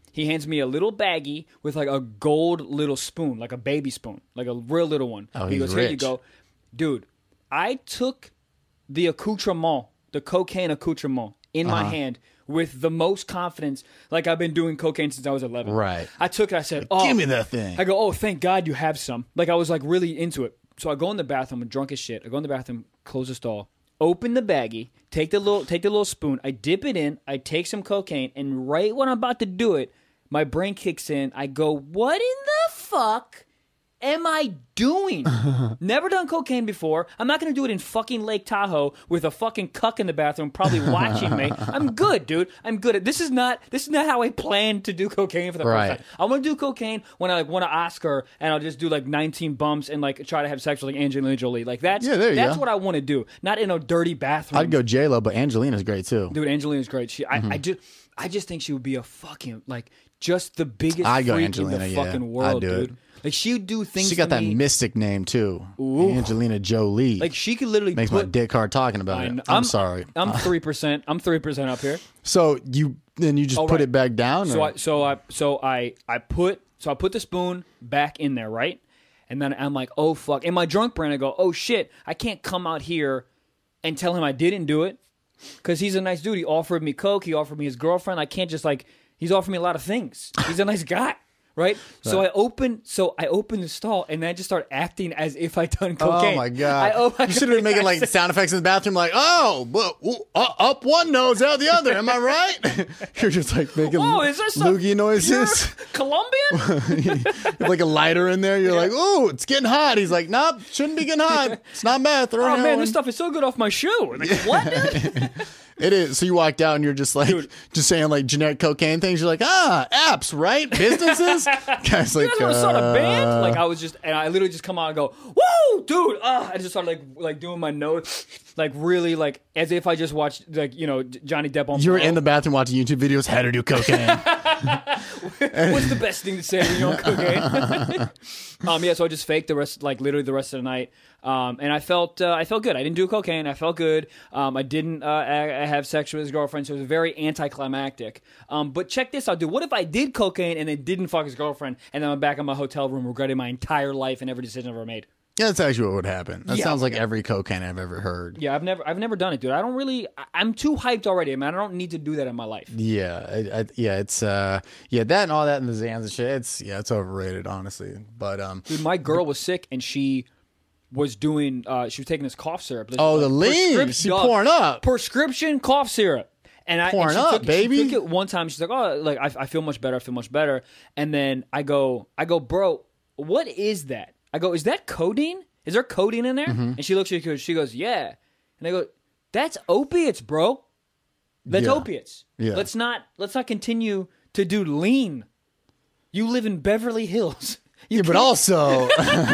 He hands me a little baggie with like a gold little spoon, like a baby spoon, like a real little one. Oh, he he's goes, "Here you rich. go." Dude, I took the accoutrement, the cocaine accoutrement in my Uh-huh. hand with the most confidence, like I've been doing cocaine since I was eleven. Right. I took it, I said, "Oh, Give me that thing. I go, "Oh, thank God you have some." Like I was like really into it. So I go in the bathroom, I'm drunk as shit. I go in the bathroom, close the stall, open the baggie, take the little take the little spoon, I dip it in, I take some cocaine, and right when I'm about to do it, my brain kicks in. I go, "What in the fuck am I doing?" Never done cocaine before. I'm not going to do it in fucking Lake Tahoe with a fucking cuck in the bathroom probably watching me. I'm good, dude. I'm good at this. Is not this is not how I planned to do cocaine for the Right. first time. I want to do cocaine when I like want to ask her, and I'll just do like nineteen bumps and like try to have sex with like Angelina Jolie. Like that's Yeah, there you that's go. what I want to do. Not in a dirty bathroom. I'd go J-Lo, but Angelina's great too. Dude, Angelina's great. She, I, Mm-hmm. I just, I just think she would be a fucking like just the biggest I'd go freak Angelina, in the yeah. fucking I'd world, do it. dude. Like she would do things. She got to that me, mystic name too, Ooh. Angelina Jolie. Like she could literally makes put, my dick hard talking about I it. kn- I'm, sorry. I'm three percent. I'm three percent up here. So you then you just Oh, put right. it back down. So or- I, so I, so I, I put, so I put the spoon back in there, right? And then I'm like, oh fuck. In my drunk brain, I go, oh shit, I can't come out here and tell him I didn't do it because he's a nice dude. He offered me coke. He offered me his girlfriend. I can't just like. He's offered me a lot of things. He's a nice guy. Right? So I open so I open the stall and then I just start acting as if I'd done cocaine. Oh my god! I, oh my you should have been making God. like sound effects in the bathroom, like "oh, well, uh, up one nose, out the other." Am I right? You're just like making Whoa, is there some loogie noises, pure Colombian? like a lighter in there. You're like, "Oh, it's getting hot." He's like, "Nope, shouldn't be getting hot. It's not meth." Oh man, this stuff is so good off my shoe. Like, what, dude? It is. So you walked out and you're just like, Dude. just saying like generic cocaine things. You're like, ah, apps, right? Businesses. Guys, like, You guys want to start a band? uh, Like I was just, and I literally just come out and go, "Woo, dude!" Uh, I just started like, like doing my nose, like really, like as if I just watched, like you know, J- Johnny Depp on. you were Parole. in the bathroom watching YouTube videos how to do cocaine. What's the best thing to say when you're on cocaine? um, yeah, so I just faked the rest, like literally the rest of the night, um, and I felt, uh, I felt good. I didn't do cocaine. I felt good. Um, I didn't uh, I, I have sex with his girlfriend, so it was very anticlimactic. Um, but check this out, dude. What if I did cocaine and then didn't fuck his girlfriend, and then I'm back in my hotel room regretting my entire life and every decision I've ever made? Yeah, that's actually what would happen. That Yeah. sounds like every cocaine I've ever heard. Yeah, I've never, I've never done it, dude. I don't really. I- I'm too hyped already. I mean, I don't need to do that in my life. Yeah, I, I, yeah, it's uh, yeah, that and all that and the Zans and shit. It's yeah, it's overrated, honestly. But um, Dude, my girl was sick and she was doing. Uh, she was taking this cough syrup. This Oh, was the lean. prescrip- She dog, pouring up. prescription cough syrup. And I Pouring and she up, took, baby. She took it one time. She's like, "Oh, like I, I feel much better. I feel much better." And then I go, I go, "Bro, what is that?" I go, "Is that codeine? Is there codeine in there?" Mm-hmm. And she looks at me. She goes, "Yeah." And I go, "That's opiates, bro. That's Yeah. opiates. Yeah. Let's not let's not continue to do lean. You live in Beverly Hills." You yeah, but can't- also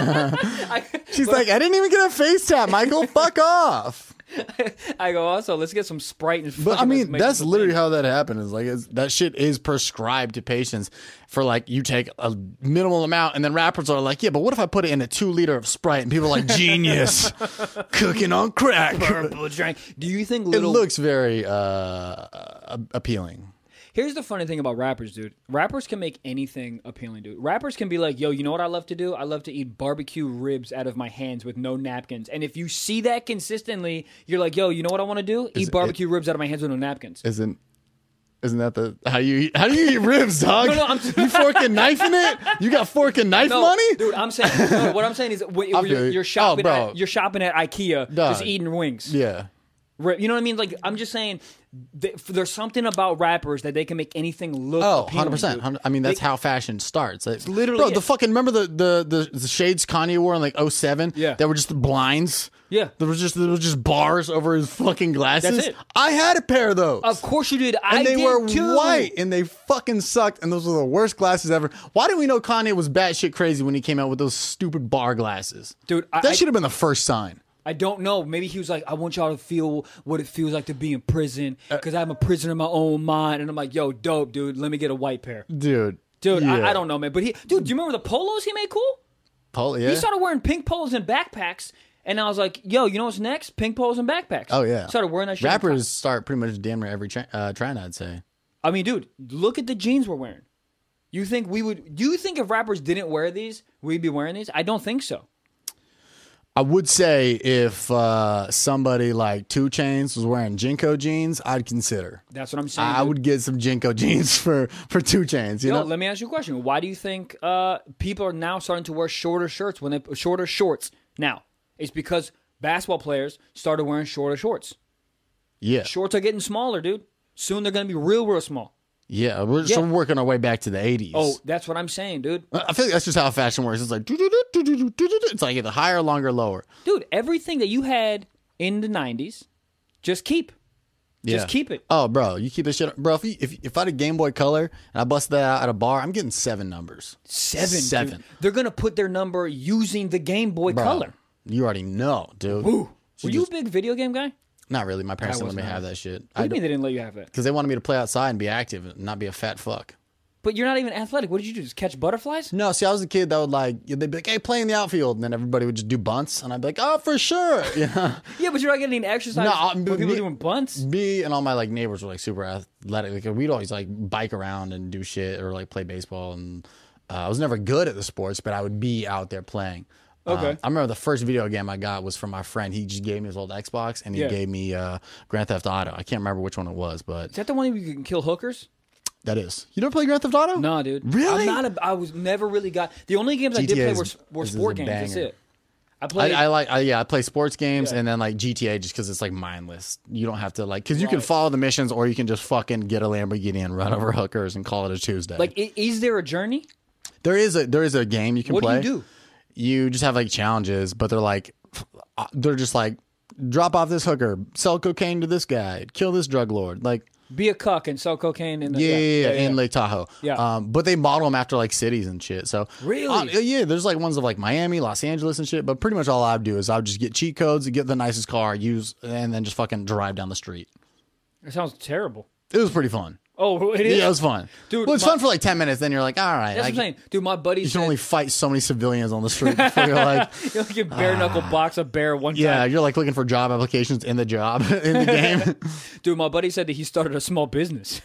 I, she's like, I didn't even get a face tap, Michael. Fuck off. I go, also, let's get some Sprite and But I fucking mean, let's make that's some literally thing." how that happened. Is like it's, that shit is prescribed to patients for like you take a minimal amount, and then rappers are like, yeah, but what if I put it in a two liter of Sprite? And people are like, genius, cooking on crack. Purple drink. Do you think It little... looks very uh, a- appealing. Here's the funny thing about rappers, dude. Rappers can make anything appealing, dude. Rappers can be like, yo, you know what I love to do? I love to eat barbecue ribs out of my hands with no napkins. And if you see that consistently, you're like, yo, you know what I want to do? Eat it- barbecue ribs out of my hands with no napkins. Isn't isn't that the how you eat, how do you eat ribs, dog? No, no, I'm- you fork and knife in it. You got fork and knife No, money. dude, I'm saying, no, what I'm saying is when, I you're, feel you. you're shopping Oh, bro. at, you're shopping at IKEA, Dog. just eating wings. Yeah. Right, you know what I mean? Like, I'm just saying, th- there's something about rappers that they can make anything look Oh, appealing, one hundred percent. dude. I mean, that's They- how fashion starts. It's literally Bro, it. the fucking, remember the, the, the, the shades Kanye wore in like oh seven? Yeah. That were just the blinds? Yeah. There was just there was just bars over his fucking glasses. That's it. I had a pair of those. Of course you did. I and they did were too. white, and they fucking sucked, and those were the worst glasses ever. Why didn't we know Kanye was batshit crazy when he came out with those stupid bar glasses? Dude, I- that I- should have been the first sign. I don't know. Maybe he was like, I want y'all to feel what it feels like to be in prison because I'm a prisoner in my own mind. And I'm like, yo, dope, dude. Let me get a white pair. Dude. Dude, yeah. I, I don't know, man. But he, dude, do you remember the polos he made cool? Paul, yeah. He started wearing pink polos and backpacks. And I was like, yo, you know what's next? Pink polos and backpacks. Oh, yeah. Started wearing that shit. Rappers start pretty much damn near every tra- uh, trend, I'd say. I mean, dude, look at the jeans we're wearing. You think we would? Do you think if rappers didn't wear these, we'd be wearing these? I don't think so. I would say if uh, somebody like two Chainz was wearing Jinko jeans, I'd consider. That's what I'm saying. I dude. would get some Jinko jeans for for two Chainz. You Yo, know, let me ask you a question. Why do you think uh, people are now starting to wear shorter shirts when they shorter shorts now? It's because basketball players started wearing shorter shorts. yeah, Shorts are getting smaller, dude. Soon they're going to be real, real small. yeah. We're just Yeah. we're working our way back to the eighties. Oh, that's what I'm saying, dude. I feel like that's just how fashion works. It's like it's like either higher, longer, lower. Dude, everything that you had in the nineties, just keep. Just Yeah. keep it. Oh, bro, you keep this shit, bro. If you, if if I had a Game Boy Color and I busted that out at a bar, I'm getting seven numbers. Seven. Seven. Dude. They're going to put their number using the Game Boy Bro, Color. You already know, dude. Ooh. She Were you just- a big video game guy? Not really. My parents I didn't let was me not. have that shit. What do you mean they didn't let you have that? Because they wanted me to play outside and be active and not be a fat fuck. But you're not even athletic. What did you do? Just catch butterflies? No, see, I was a kid that would like, they'd be like, hey, play in the outfield. And then everybody would just do bunts. And I'd be like, oh, for sure. You know? Yeah, but you're not getting any exercise No, when but people me- are doing bunts. Me and all my like neighbors were like super athletic. Like, we'd always like bike around and do shit or like play baseball. And uh, I was never good at the sports, but I would be out there playing. Okay. Um, I remember the first video game I got was from my friend. He just gave me his old Xbox and he Yeah. gave me uh, Grand Theft Auto. I can't remember which one it was, but Is that the one where you can kill hookers? that is. You never play Grand Theft Auto? No, dude. Really? I'm not a, I was never really got. The only games I G T A did play is- were, were is a sport games. That's banger. it. I I, played. I like, I, yeah, I play sports games Yeah. and then like G T A just because it's like mindless. You don't have to like, because you can Right. follow the missions or you can just fucking get a Lamborghini and run over hookers and call it a Tuesday. like, i- is there a journey? there is a there is a game you can What play. do you do? You just have like challenges, but they're like, they're just like, drop off this hooker, sell cocaine to this guy, kill this drug lord. Like, Be a cuck and sell cocaine in the yeah, yeah, yeah, in Lake Tahoe. Yeah. Um, but they model them after like cities and shit. So Really? uh, yeah, there's like ones of like Miami, Los Angeles and shit. But pretty much all I would do is I would just get cheat codes, get the nicest car, use, and then just fucking drive down the street. It sounds terrible. It was pretty fun. Oh, it is. Yeah, it was fun. Dude, well, it's my- fun for like ten minutes. Then you're like, all right. That's I what I'm can- saying, dude. My buddy You said can only fight so many civilians on the street before you're like, you know, you bare knuckle box a bear one yeah, time. you're like looking for job applications in the job in the game. Dude, my buddy said that he started a small business.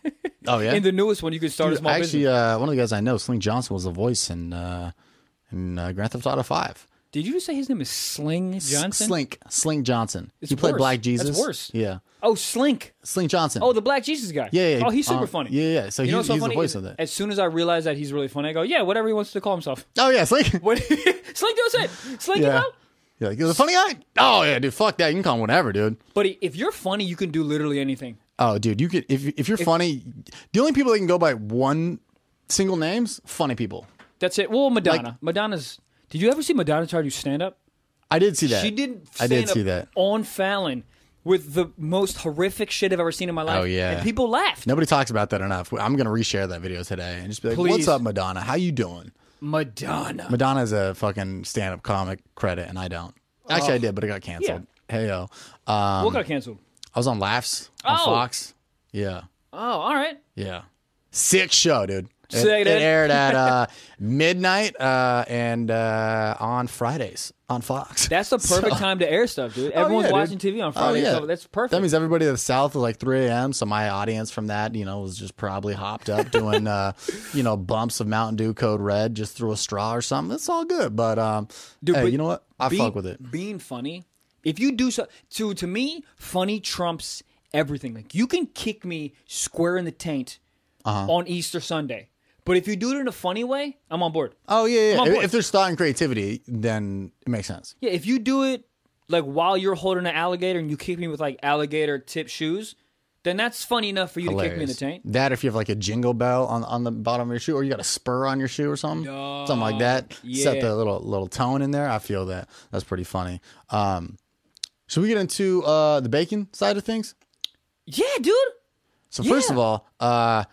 Oh yeah. In the newest one, you could start a small Actually, business. uh, one of the guys I know, Sling Johnson, was the voice in uh, in uh, Grand Theft Auto Five. Did you just say his name is Sling Johnson? Slink, Sling Johnson. It's he played worse. Black Jesus. That's worse. Yeah, Oh, Slink. Sling Johnson. Oh, the Black Jesus guy. Yeah, yeah. Oh, he's super uh, funny. Yeah, yeah. So You he, know what's so he's funny? the voice Is of that. As soon as I realize that he's really funny, I go, yeah, whatever he wants to call himself. Oh yeah, Slink. What? Slink does it. Slink yeah. it out. You're like, you're the funny guy. Oh yeah, dude. Fuck that. You can call him whatever, dude. But if you're funny, you can do literally anything. Oh, dude, you could if if you're funny. The only people that can go by one single names, funny people. That's it. Well, Madonna. Madonna's. Did you ever see Madonna try to stand up? I did see that. She did. I Stand did see up that. on Fallon with the most horrific shit I've ever seen in my life. Oh, yeah. and people laughed. Nobody talks about that enough. I'm gonna reshare that video today and just be like, Please. "What's up, Madonna? How you doing?" Madonna. Madonna's a fucking stand-up comic credit, and I don't. Actually, I did, but it got canceled. Hey yo, um, what got canceled? I was on Laughs on Oh. Fox. Yeah, Oh, all right. yeah, sick show, dude. It, Sick, it dude. aired at uh, midnight uh, and uh, on Fridays on Fox. That's the perfect So- time to air stuff, dude. Oh, Everyone's yeah, dude. watching T V on Friday, Oh, yeah. so that's perfect. That means everybody to the south was like three a.m. So my audience from that, you know, was just probably hopped up doing, uh, you know, bumps of Mountain Dew Code Red just through a straw or something. It's all good. But, um, Dude, hey, but you know what? I being- fuck with it. Being funny, if you do so, to to me, funny trumps everything. Like you can kick me square in the taint Uh-huh. on Easter Sunday, but if you do it in a funny way, I'm on board. Oh, yeah, I'm on yeah. board. If, if there's thought and creativity, then it makes sense. Yeah, if you do it like while you're holding an alligator and you kick me with like alligator tip shoes, then that's funny enough for you to kick me in the Hilarious. taint. That if you have like a jingle bell on on the bottom of your shoe, or you got a spur on your shoe or something, something like that. Set yeah. the little little tone in there. I feel that that's pretty funny. Um, should we get into uh, the bacon side of things? Yeah, dude. So first Yeah. of all, uh,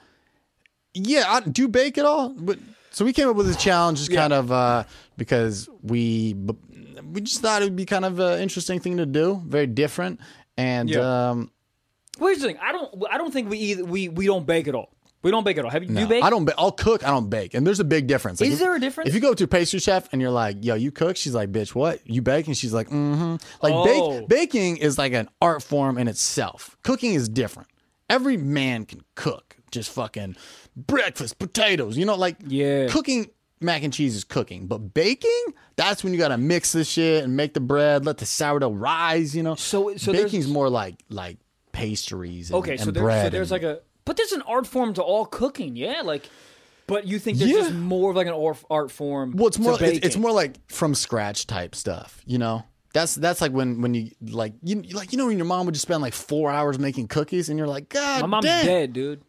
yeah, I, do you bake at all? But so we came up with this challenge, just kind of uh, because we b- we just thought it would be kind of an interesting thing to do, very different, and Yeah. um, Well, here's the thing. I don't. I don't think we either. We we don't bake at all. We don't bake at all. Have you? no, you bake? I don't. Ba- I'll cook. I don't bake, and there's a big difference. Like, Is if- there a difference? If you go to a pastry chef and you're like, "Yo, you cook?" She's like, "Bitch, what? You bake?" And she's like, "Mm-hmm." Like Oh. bake, baking is like an art form in itself. Cooking is different. Every man can cook. just fucking breakfast, potatoes. You know, like Yeah. cooking mac and cheese is cooking, but baking, that's when you gotta mix this shit and make the bread, let the sourdough rise. You know, So- so there's- baking's more like like pastries. And, Okay, so, and there, bread so there's and- like a, but there's an art form to all cooking, yeah. Like, but you think there's Yeah. just more of like an or, art form? Well, it's more. to It's, it's baking? more like from scratch type stuff. You know, that's that's like when when you like you like you know when your mom would just spend like four hours making cookies, and you're like, God, My mom's damn. dead, dude.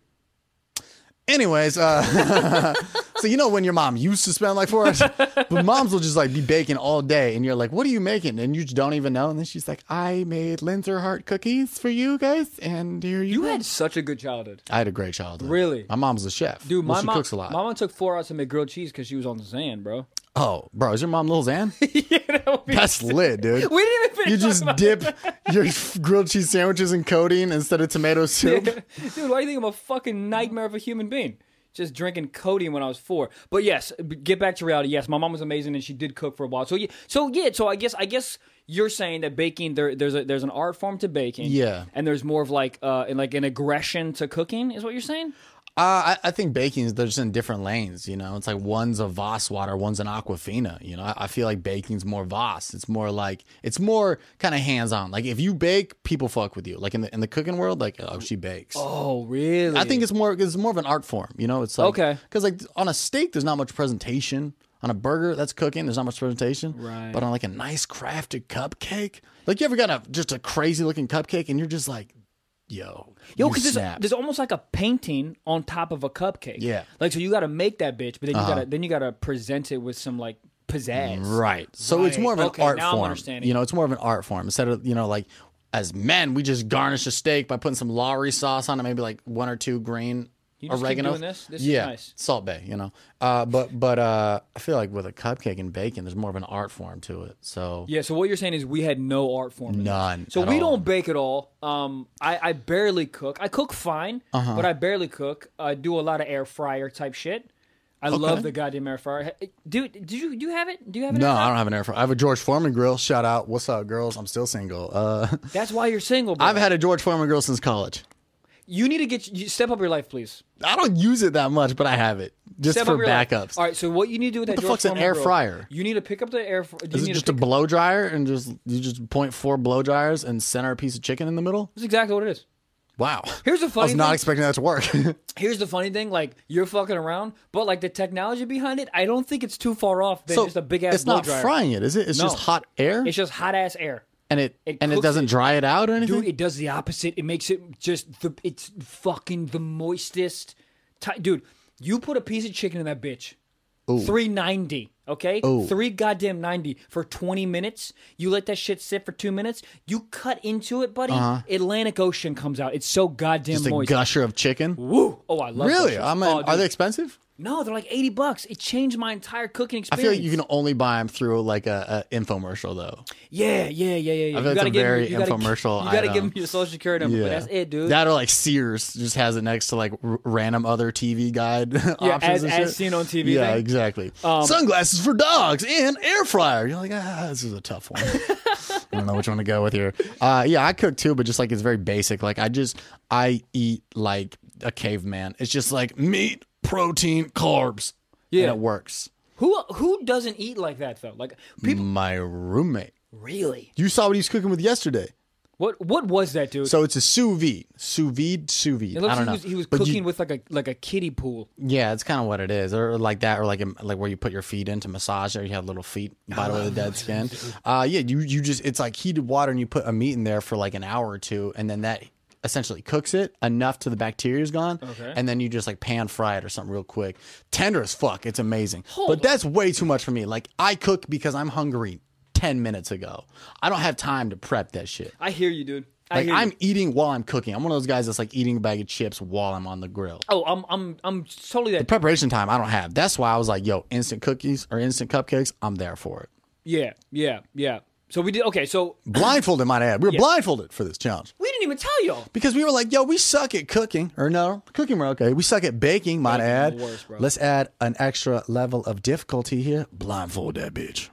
Anyways, uh, so you know when your mom used to spend like four hours, but moms will just like be baking all day, and you're like, what are you making? And you just don't even know. And then she's like, I made Linzer Heart cookies for you guys, and here you, You go. had such a good childhood, I had a great childhood. Really? My mom's a chef. dude. Well, My she mom, cooks a lot. my mom took four hours to make grilled cheese because she was on the Zan, bro. Oh, bro, is your mom Lil Xan? yeah, that would be That's lit, dude. We didn't even finish You just talking dip about your grilled cheese sandwiches in codeine instead of tomato soup. that. Dude, why do you think I'm a fucking nightmare of a human being? Just drinking codeine when I was four. But yes, get back to reality. Yes, my mom was amazing and she did cook for a while. So yeah, so yeah, so I guess I guess you're saying that baking there there's a there's an art form to baking. Yeah. And there's more of like uh like an aggression to cooking, is what you're saying? Uh, I, I think baking is they're just in different lanes. You know, it's like one's a Voss water, one's an Aquafina. You know, I, I feel like baking's more Voss. It's more like it's more kind of hands on. Like if you bake, people fuck with you. Like in the in the cooking world, like oh she bakes. Oh, really? I think it's more it's more of an art form. You know, it's like Okay. because like on a steak, there's not much presentation. On a burger, that's cooking. There's not much presentation. Right. But on like a nice crafted cupcake, like you ever got a just a crazy looking cupcake, and you're just like, yo, Yo, you because there's, snap. there's almost like a painting on top of a cupcake. Yeah. Like so you gotta make that bitch, but then you Uh-huh. gotta then you gotta present it with some like pizzazz. Right. So it's Right. more of an Okay, art now I'm form. understanding. You know, it's more of an art form. Instead of, you know, like as men, we just garnish a steak by putting some Lowry sauce on it, maybe like one or two green You just keep oregano. doing this? This is yeah. nice. Salt Bay, you know. Uh, but but uh, I feel like with a cupcake and bacon, there's more of an art form to it. So Yeah, so what you're saying is we had no art form. in this. None So at we all. don't bake at all. Um, I, I barely cook. I cook fine, Uh-huh. but I barely cook. I do a lot of air fryer type shit. I love the goddamn air fryer. Hey, Dude, did you do you have it? Do you have it? no, I don't have an air fryer. I have a George Foreman grill. Shout out. What's up, girls? I'm still single. Uh, That's why you're single, bro. I've had a George Foreman grill since college. You need to get you step up your life, please. I don't use it that much, but I have it just Step for up your life. backups. All right, so what you need to do with What that the George fuck's an Foreman air grill, fryer? You need to pick up the air. fr- You Is it need just to a pick, blow dryer and just you just point four blow dryers and center a piece of chicken in the middle? That's exactly what it is. Wow. Here's the I funny was not thing. expecting that to work. Here's the funny thing, like you're fucking around, but like the technology behind it, I don't think it's too far off than so just a big ass it's blow not dryer. frying it, is it? It's No. just hot air, It's just hot ass air. and it, it and it cooks doesn't it. dry it out or anything. Dude, it does the opposite. It makes it just the it's fucking the moistest. Ti- Dude, you put a piece of chicken in that bitch. three ninety, okay? Ooh. three goddamn ninety for twenty minutes. You let that shit sit for two minutes. You cut into it, buddy. Atlantic Ocean comes out. It's so goddamn Uh-huh. just a moist. gusher of chicken. Woo! Oh, I love Really? Gushers. I mean, Oh, are dude. they expensive? No, they're like eighty bucks. It changed my entire cooking I experience. feel like you can only buy them through like a, a infomercial though. Yeah, yeah, yeah, yeah. yeah. I feel you like gotta it's a give very me, you gotta, infomercial You gotta give item. me your social security number, but that's it, dude. That or like Sears just has it next to like r- random other T V guide options as- and as shit. seen on T V Yeah, thing. Um, exactly. Sunglasses for dogs and air fryer. You're like, ah, this is a tough one. I don't know which one to go with here. Uh, yeah, I cook too, but just like it's very basic. Like I just I eat like a caveman. It's just like meat, protein, carbs. Yeah. And it works. who who doesn't eat like that though? Like people My roommate. really. You saw what he was cooking with yesterday. What what was that, dude? So it's a sous vide, sous vide, sous vide. it looks I don't like know. he was, he was But you- cooking with like a like a kiddie pool. Yeah, it's kind of what it is, or like that, or like a, like where you put your feet in to massage, or you have little feet by the way the dead skin. Uh, yeah, you you just it's like heated water, and you put a meat in there for like an hour or two, and then that essentially cooks it enough to the bacteria's gone, Okay. and then you just like pan fry it or something real quick. Tender as fuck, it's amazing. Hold but on. that's way too much for me. Like I cook because I'm hungry ten minutes ago. I don't have time to prep that shit. I hear you, dude. I Like hear I'm you. eating while I'm cooking. I'm one of those guys that's like eating a bag of chips while I'm on the grill. Oh, I'm I'm I'm totally that. Preparation time I don't have. That's why I was like, yo, instant cookies or instant cupcakes, I'm there for it. Yeah, yeah, yeah. So we did okay. So Blindfolded, might add. We were blindfolded for this challenge. we didn't even tell y'all. Because we were like, yo, we suck at cooking. Or no, cooking we're okay. We suck at baking, might Baking add. the worst, bro. Let's add an extra level of difficulty here. Blindfold that bitch.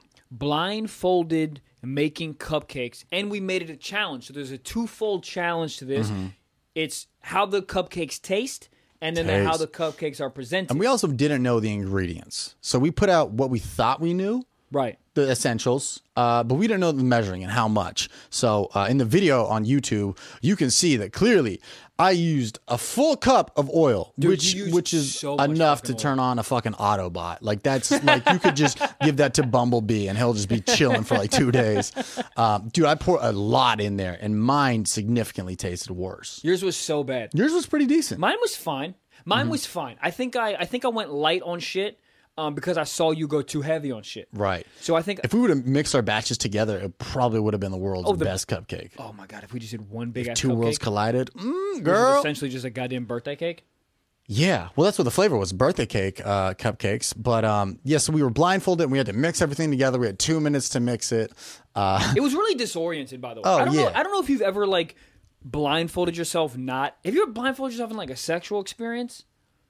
Blindfolded making cupcakes, and we made it a challenge. So there's a twofold challenge to this. Mm-hmm. It's how the cupcakes taste and then the, how Taste. the cupcakes are presented. And we also didn't know the ingredients. So we put out what we thought we knew, right. the essentials, uh, but we didn't know the measuring and how much. So uh, in the video on YouTube, you can see that clearly I used a full cup of oil, Dude, which you used which is so much enough to fucking oil. turn on a fucking Autobot. Like that's like you could just give that to Bumblebee and he'll just be chilling for like two days. Um, dude, I poured a lot in there, and mine significantly tasted worse. Yours was so bad. Yours was pretty decent. Mine was fine. Mine Mm-hmm. was fine. I think I I think I went light on shit um, because I saw you go too heavy on shit. Right. So I think If we would have mixed our batches together, it probably would have been the world's Oh, the- best cupcake. oh my god, if we just did one big ass Two cupcake, worlds collided. Mm, which is girl. essentially just a goddamn birthday cake. Yeah, well, that's what the flavor was, birthday cake uh, cupcakes. But um, yeah, so we were blindfolded and we had to mix everything together. We had two minutes to mix it. Uh, It was really disoriented, by the way. Oh, I don't yeah. know. I don't know if you've ever like blindfolded yourself. Not have you ever blindfolded yourself in like a sexual experience?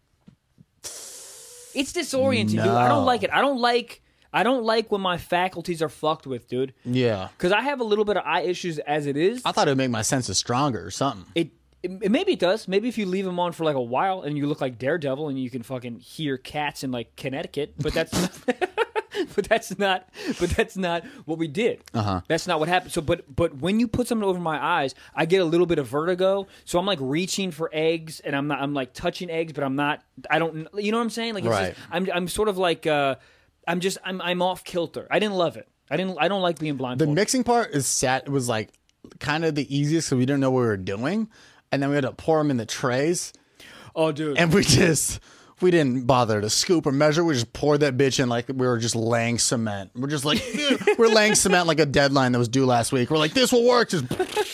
It's disorienting, dude. I don't No. like it. I don't like. I don't like when my faculties are fucked with, dude. yeah, Because I have a little bit of eye issues as it is. I thought it would make my senses stronger or something. It, it maybe it does. Maybe if you leave them on for like a while and you look like Daredevil and you can fucking hear cats in like Connecticut, but that's but that's not but that's not what we did. Uh-huh. That's not what happened. So but but when you put something over my eyes, I get a little bit of vertigo. So I'm like reaching for eggs and I'm not I'm like touching eggs, but I'm not I don't you know what I'm saying? Like it's Right. just, I'm I'm sort of like uh I'm just I'm I'm off kilter. I didn't love it. I didn't I don't like being The blindfolded. mixing part is sad. It was like kind of the easiest because we didn't know what we were doing. And then we had to pour them in the trays. oh dude. And we just, we didn't bother to scoop or measure. We just poured that bitch in like we were just laying cement. We're just like, we're laying cement like a deadline that was due last week. We're like, this will work. Just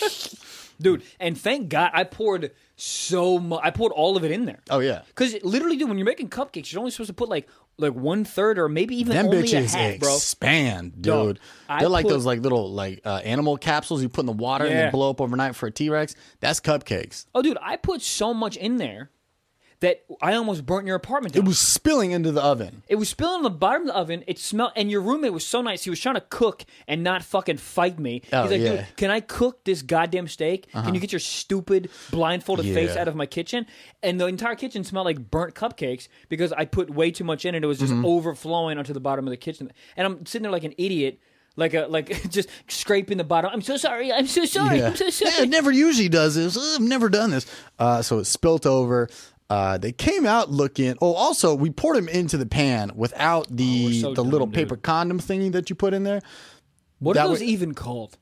Dude, and thank God I poured so much. I poured all of it in there. Oh, yeah. Because literally, dude, when you're making cupcakes, you're only supposed to put like like one third or maybe even them only bitches a half, bro. expand, dude. Dog, I They're like put- those like little like uh, animal capsules you put in the water and Yeah. they blow up overnight for a T-Rex. That's cupcakes. Oh, dude, I put so much in there that I almost burnt your apartment down. It was spilling into the oven. It was spilling on the bottom of the oven. It smelled, and your roommate was so nice. He was trying to cook and not fucking fight me. Oh, He's like, yeah. dude, can I cook this goddamn steak? Can you get your stupid blindfolded face Yeah. out of my kitchen? And the entire kitchen smelled like burnt cupcakes because I put way too much in it. It was just Mm-hmm. overflowing onto the bottom of the kitchen. And I'm sitting there like an idiot. Like a like just scraping the bottom. I'm so sorry. I'm so sorry. I'm so sorry. Yeah, it never usually does this. I've never done this. Uh, so it spilt over. Uh, they came out looking. Oh, also we poured them into the pan without the we're so the little dumb, paper dude. condom thingy that you put in there. What That are those would- even called?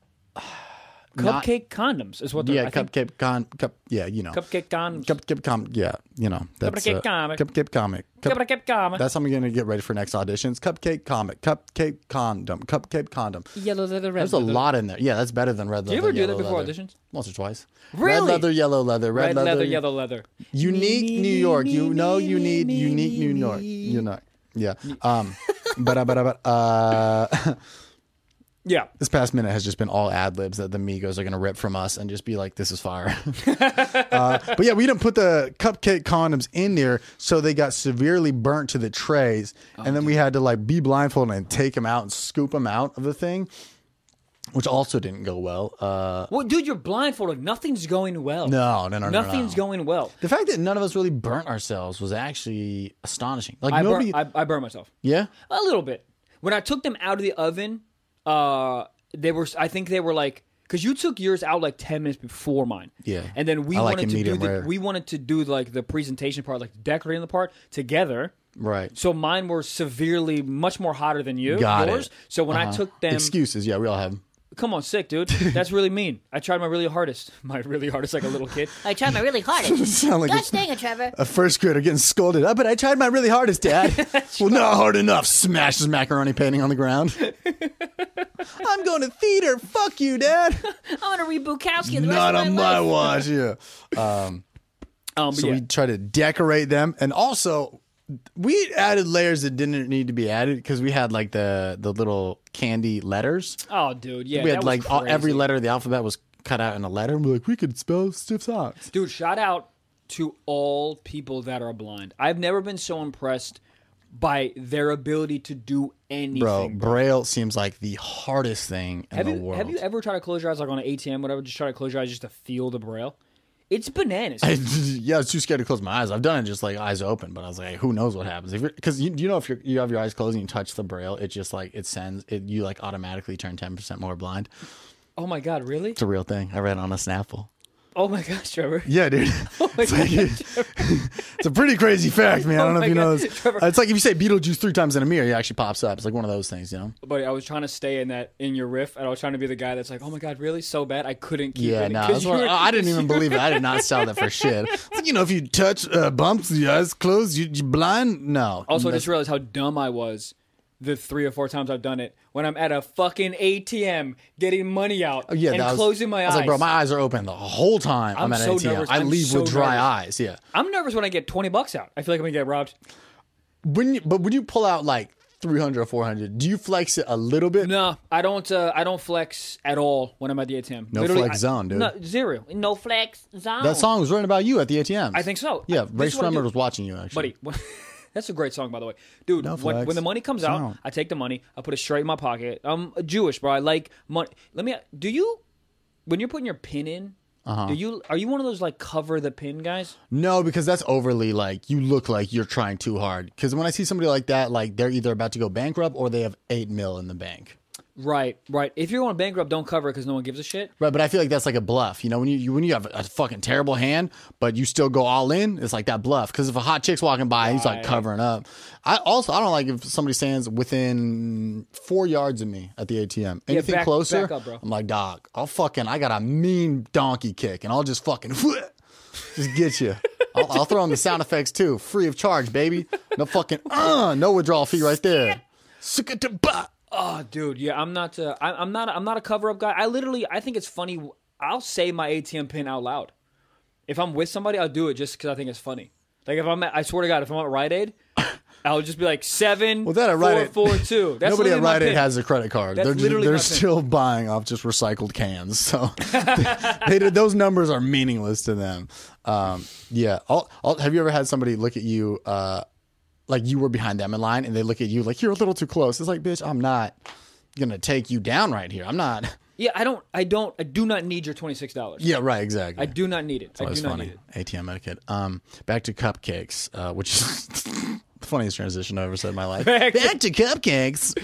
Not- Cupcake condoms is what they're. Yeah, I think cupcake con cup. Yeah, you know. Cupcake condoms. Cupcake com. Yeah, you know. That's Cupcake uh, comic. Cupcake comic. Cup- Cupcake comic. That's how I'm gonna get ready for next auditions. Cupcake comic. Cupcake condom. Cupcake condom. Yellow leather, red There's a leather. lot in there. Yeah, that's better than red Do leather. you ever do yellow that before leather. auditions? Once or twice. Really? Red leather, yellow leather, red, Red leather, leather, yellow leather. Unique New York. You know you need unique New York. You know. Yeah. Um. But but but uh. Yeah. This past minute has just been all ad libs that the Migos are going to rip from us and just be like, this is fire. uh, but yeah, we didn't put the cupcake condoms in there, so they got severely burnt to the trays. And then we had to like be blindfolded and take them out and scoop them out of the thing, which also didn't go well. Uh, Well, dude, you're blindfolded. Nothing's going well. no, no, no, no. Nothing's no. going well. The fact that none of us really burnt ourselves was actually astonishing. Like I, nobody. bur- I, I burned myself. yeah? A little bit. When I took them out of the oven, uh, they were. I think they were like, because you took yours out like ten minutes before mine. Yeah. And then we I like wanted it to do medium the, rare. we wanted to do like the presentation part, like the decorating the part together. Right. So mine were severely much more hotter than you. Got yours. it. So when I Uh-huh. took them, Excuses. Yeah, we all have them. come on, sick, dude. That's really mean. I tried my really hardest. My really hardest, like a little kid. I tried my really hardest. Sound like Gosh a, dang it, Trevor. a first grader getting scolded. Oh, but I tried my really hardest, Dad. Well, not hard enough. Smashes macaroni painting on the ground. I'm going to theater. Fuck you, Dad. I'm gonna read Bukowski the rest Not of on my my life. watch. Yeah. Um, Um, but so yeah. we try to decorate them, and also we added layers that didn't need to be added because we had like the the little candy letters. Oh, dude, yeah. we that had was like all, every crazy. letter of the alphabet was cut out in a letter. And we're like, we could spell stiff socks. Dude, shout out to all people that are blind. I've never been so impressed by their ability to do anything. Bro, Braille seems like the hardest thing in have the you world. have you ever tried to close your eyes like on an A T M, whatever? Just try to close your eyes just to feel the braille. It's bananas. I, yeah, I was too scared to close my eyes. I've done it just like eyes open, but I was like, hey, who knows what happens? Because you, you know, if you're, you have your eyes closed and you touch the braille, it just like, it sends, it you like automatically turn ten percent more blind. Oh my God, really? It's a real thing. I read it on a Snapple. Oh my gosh, Trevor. Yeah, dude. Oh my it's, God, like, it's a pretty crazy fact, man. I don't Oh know my if you know God, this. Trevor. It's like if you say Beetlejuice three times in a mirror, it actually pops up. It's like one of those things, you know? Buddy, I was trying to stay in that in your riff, and I was trying to be the guy that's like, "Oh my God, really? So bad? I couldn't keep Yeah, it." no. 'Cause you were- I didn't even you were- believe it. I did not sell that for shit. You know, if you touch uh, bumps, your eyes closed, you, you blind? No. Also, I That's- just realized how dumb I was the three or four times I've done it when I'm at a fucking A T M getting money out Oh, yeah, and that was- closing my I eyes. was like, bro, my eyes are open the whole time. I'm, I'm at so an A T M. nervous. I I'm leave so with dry nervous. eyes. Yeah. I'm nervous when I get twenty bucks out. I feel like I'm gonna get robbed. When you, but when you pull out like three hundred or four hundred, do you flex it a little bit? No, I don't. Uh, I don't flex at all when I'm at the A T M. No Literally, flex I- zone, dude. No, zero. No flex zone. That song was written about you at the A T Ms. I think so. Yeah, This Ray is what I do. Shremmer was watching you, actually. Buddy, that's a great song, by the way. Dude, No when, flex. when the money comes out, Sound. I take the money, I put it straight in my pocket. I'm Jewish, bro. I like money. Let me, do you, when you're putting your pin in, Uh-huh. do you, are you one of those like cover the pin guys? No, because that's overly like you look like you're trying too hard. Because when I see somebody like that, like they're either about to go bankrupt or they have eight mil in the bank. Right, right. If you're going bankrupt, don't cover it because no one gives a shit. Right, but I feel like that's like a bluff. You know, when you, you when you have a fucking terrible hand, but you still go all in, it's like that bluff. Because if a hot chick's walking by, he's like Right. covering up. I also I don't like if somebody stands within four yards of me at the A T M. Anything back- closer, back up, bro. I'm like, dog, I'll fucking I got a mean donkey kick, and I'll just fucking just get you. I'll, I'll throw in the sound effects too, free of charge, baby. No fucking uh, no withdrawal fee right there. Suka-ta-ba. Oh, dude, yeah, I'm not. Uh, I, I'm not. I'm not a cover up guy. I literally, I think it's funny. I'll say my A T M pin out loud. If I'm with somebody, I'll do it just because I think it's funny. Like if I'm, at, I swear to God, if I'm at Rite Aid, I'll just be like seven, Well, that at Rite four, Aid- four, two. That's Nobody at literally my Rite Aid pin. has a credit card. That's they're just, literally they're my pin. still buying off just recycled cans. So they, they, those numbers are meaningless to them. Um, yeah. I'll, I'll, have you ever had somebody look at you uh, like you were behind them in line and they look at you like you're a little too close? It's like, bitch, I'm not going to take you down right here. I'm not. Yeah, I don't. I don't. I do not need your twenty six dollars. Yeah, right. Exactly. I do not need it. I That's do not funny. need it. A T M etiquette. Um, back to cupcakes, uh, which is the funniest transition I've ever said in my life. Back Back, to- to cupcakes.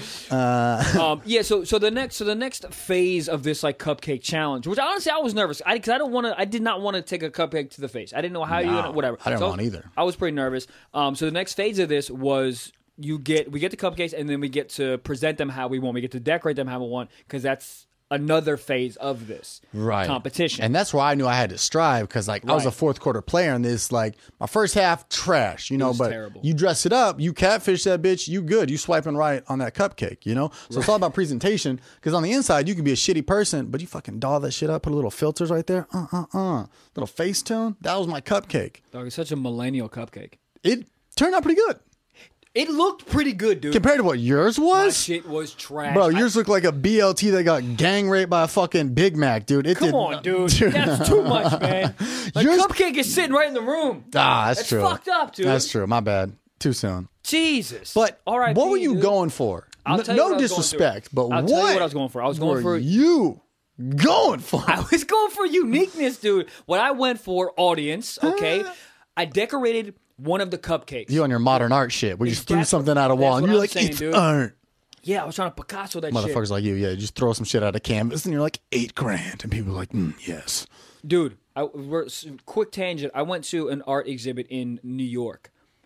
Uh, Um, yeah, so so the next so the next phase of this like cupcake challenge, which honestly I was nervous because I, I don't want to I did not want to take a cupcake to the face. I didn't know how you No, whatever. I didn't So want either. I was pretty nervous. Um, so the next phase of this was you get we get the cupcakes and then we get to present them how we want. We get to decorate them how we want because that's another phase of this right. competition. And that's why I knew I had to strive because like I was a Right. fourth quarter player in this. Like my first half trash, you know, was but terrible. you dress it up, you catfish that bitch, you good, you swiping right on that cupcake, you know. So it's all about presentation because on the inside you can be a shitty person, but you fucking doll that shit up, put a little filters right there, uh uh uh, little face tune. That was my cupcake. Dog, it's such a millennial cupcake. It turned out pretty good It looked pretty good, dude. compared to what yours My was. shit was trash. Bro, I- yours looked like a B L T that got gang raped by a fucking Big Mac, dude. It Come did on, not- dude. That's too much, man. My Yours- cupcake is sitting right in the room. Ah, that's, That's true. fucked up, dude. That's true. My bad. Too soon. Jesus. But all right, what were you dude. going for? I'll N- tell you no what I was going disrespect, through. but I'll what, tell you what I was going for. I was going were for- you going for? I was going for uniqueness, dude. What I went for, audience, okay? I decorated one of the cupcakes. You on your modern art shit. We just threw That's- something at a wall, that's and what you're I'm like, saying, it's dude. art. Yeah, I was trying to Picasso that Motherfuckers shit. like you, yeah, just throw some shit out of canvas, and you're like eight grand, and people are like, mm, yes. Dude, I, we're, quick tangent. I went to an art exhibit in New York.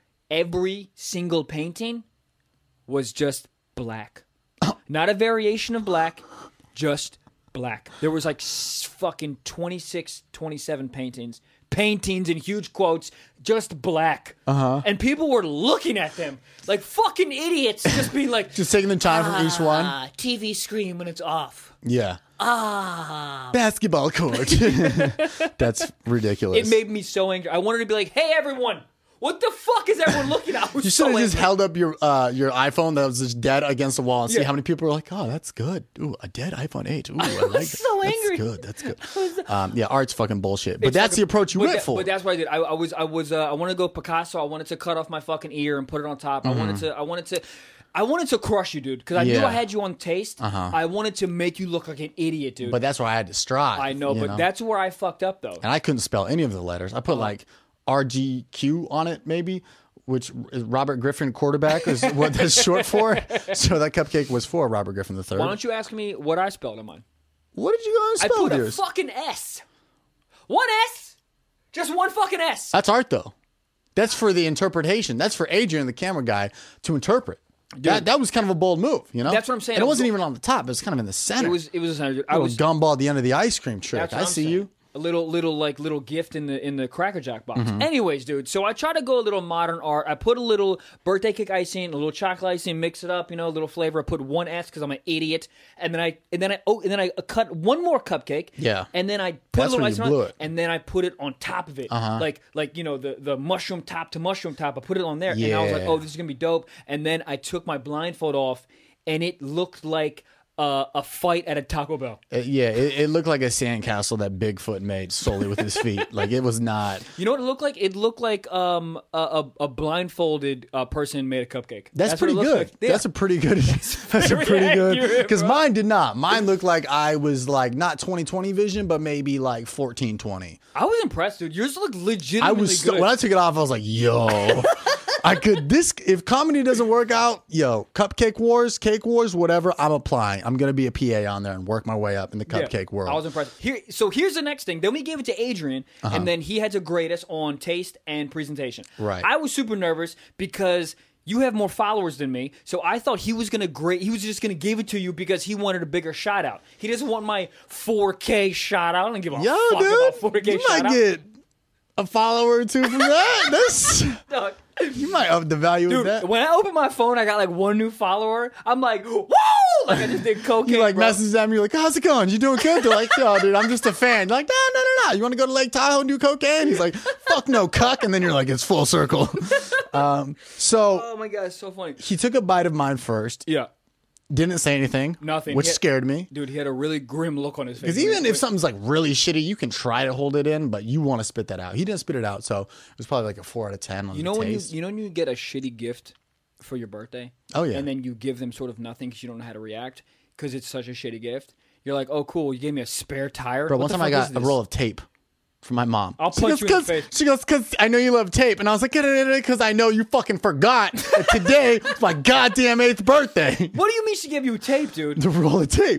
Every single painting was just black. Not a variation of black, just black. There was like s- fucking twenty-six, twenty-seven paintings. Paintings in huge quotes, just black. Uh-huh. And people were looking at them like fucking idiots, just being like, Just taking the time from each one. Ah, T V screen when it's off. Yeah. Ah. Basketball court. That's ridiculous. it made me so angry. I wanted to be like, hey, everyone, what the fuck is everyone looking at? I was You should so have just angry. held up your uh, your iPhone that was just dead against the wall and see Yeah. how many people were like, oh, that's good. Ooh, a dead iPhone eight. Ooh, I, like so that. angry. That's good. That's good. Um, yeah, art's fucking bullshit. But It's that's fucking- the approach you but went that- for. But that's what I did. I, I was, I was, uh, I wanted to go Picasso. I wanted to cut off my fucking ear and put it on top. Mm-hmm. I wanted to, I wanted to. I wanted to crush you, dude, because I knew Yeah. I had you on taste. Uh-huh. I wanted to make you look like an idiot, dude. But that's where I had to strive. I know, you but that's where I fucked up, though. and I couldn't spell any of the letters. I put like R G Q on it, maybe, which is Robert Griffin quarterback is what that's short for. So that cupcake was for Robert Griffin the third. Why don't you ask me what I spelled in mine? What did you go and I spell put a yours? fucking S. One S? Just one fucking S. That's art, though. That's for the interpretation. That's for Adrian, the camera guy, to interpret. That that was kind of a bold move, you know. That's what I'm saying. And it wasn't even on the top. It was kind of in the center. It was. It was. I a was. gumball at the end of the ice cream trick. That's what I I'm see saying. you. A little, little, like, little gift in the in the Cracker Jack box. Mm-hmm. Anyways, dude, so I try to go a little modern art. I put a little birthday cake icing, a little chocolate icing, mix it up, you know, a little flavor. I put one S because I'm an idiot, and then I and then I oh and then I cut one more cupcake. Yeah. and then I put That's a little where you icing on blew it, it. and then I put it on top of it, uh-huh. like like you know the the mushroom top to mushroom top. I put it on there, and I was like, Yeah. oh, this is gonna be dope. And then I took my blindfold off, and it looked like uh, a fight at a Taco Bell. Uh, yeah, it, it looked like a sandcastle that Bigfoot made solely with his feet. Like it was not. You know what it looked like? It looked like um a, a, a blindfolded uh, person made a cupcake. That's, what pretty it looked good. like. Yeah. That's a pretty good. That's a very pretty good. accurate, Because bro. mine did not. Mine looked like I was like not twenty twenty vision, but maybe like fourteen twenty. I was impressed, dude. Yours looked I legitimately was so, good. when I took it off, I was like, "Yo, I could this if comedy doesn't work out, yo, Cupcake Wars, Cake Wars, whatever. I'm applying. I'm gonna be a P A on there and work my way up in the Yeah, cupcake world." I was impressed. Here, so here's the next thing. Then we gave it to Adrian, and then he had to grade us on taste and presentation. Right. I was super nervous because you have more followers than me, so I thought he was gonna grade. He was just gonna give it to you because he wanted a bigger shout out. He doesn't want my four K shout out. I don't give a Yo, fuck about dude, four K you shout might out. get a follower or two from that. This Dog. you might up the value Dude, of that. when I open my phone, I got like one new follower. I'm like, whoa! Like I just did cocaine. You like bro. messages them, you're like, "How's it going? You doing good?" They're like, "Yo, dude, I'm just a fan." You're like, "No, no, no, no. You want to go to Lake Tahoe and do cocaine?" He's like, "Fuck no, cuck." And then you're like, "It's full circle." um, so Oh my god, it's so funny. he took a bite of mine first. Yeah, Didn't say anything. Nothing. Which He- scared me. dude, he had a really grim look on his face. Because even if something's like really shitty, you can try to hold it in, but you want to spit that out. He didn't spit it out, so it was probably like a four out of ten on you the know when you taste. you know when you get a shitty gift for your birthday. Oh, yeah. and then you give them sort of nothing because you don't know how to react because it's such a shitty gift. You're like, oh cool, you gave me a spare tire. Bro, What one the time I fuck is got a this? roll of tape from my mom. I'll She punch goes, you in the 'Cause- face. She goes, because I know you love tape. And I was like, because I know you fucking forgot that today is my goddamn eighth birthday. What do you mean she gave you tape, dude? The roll of tape.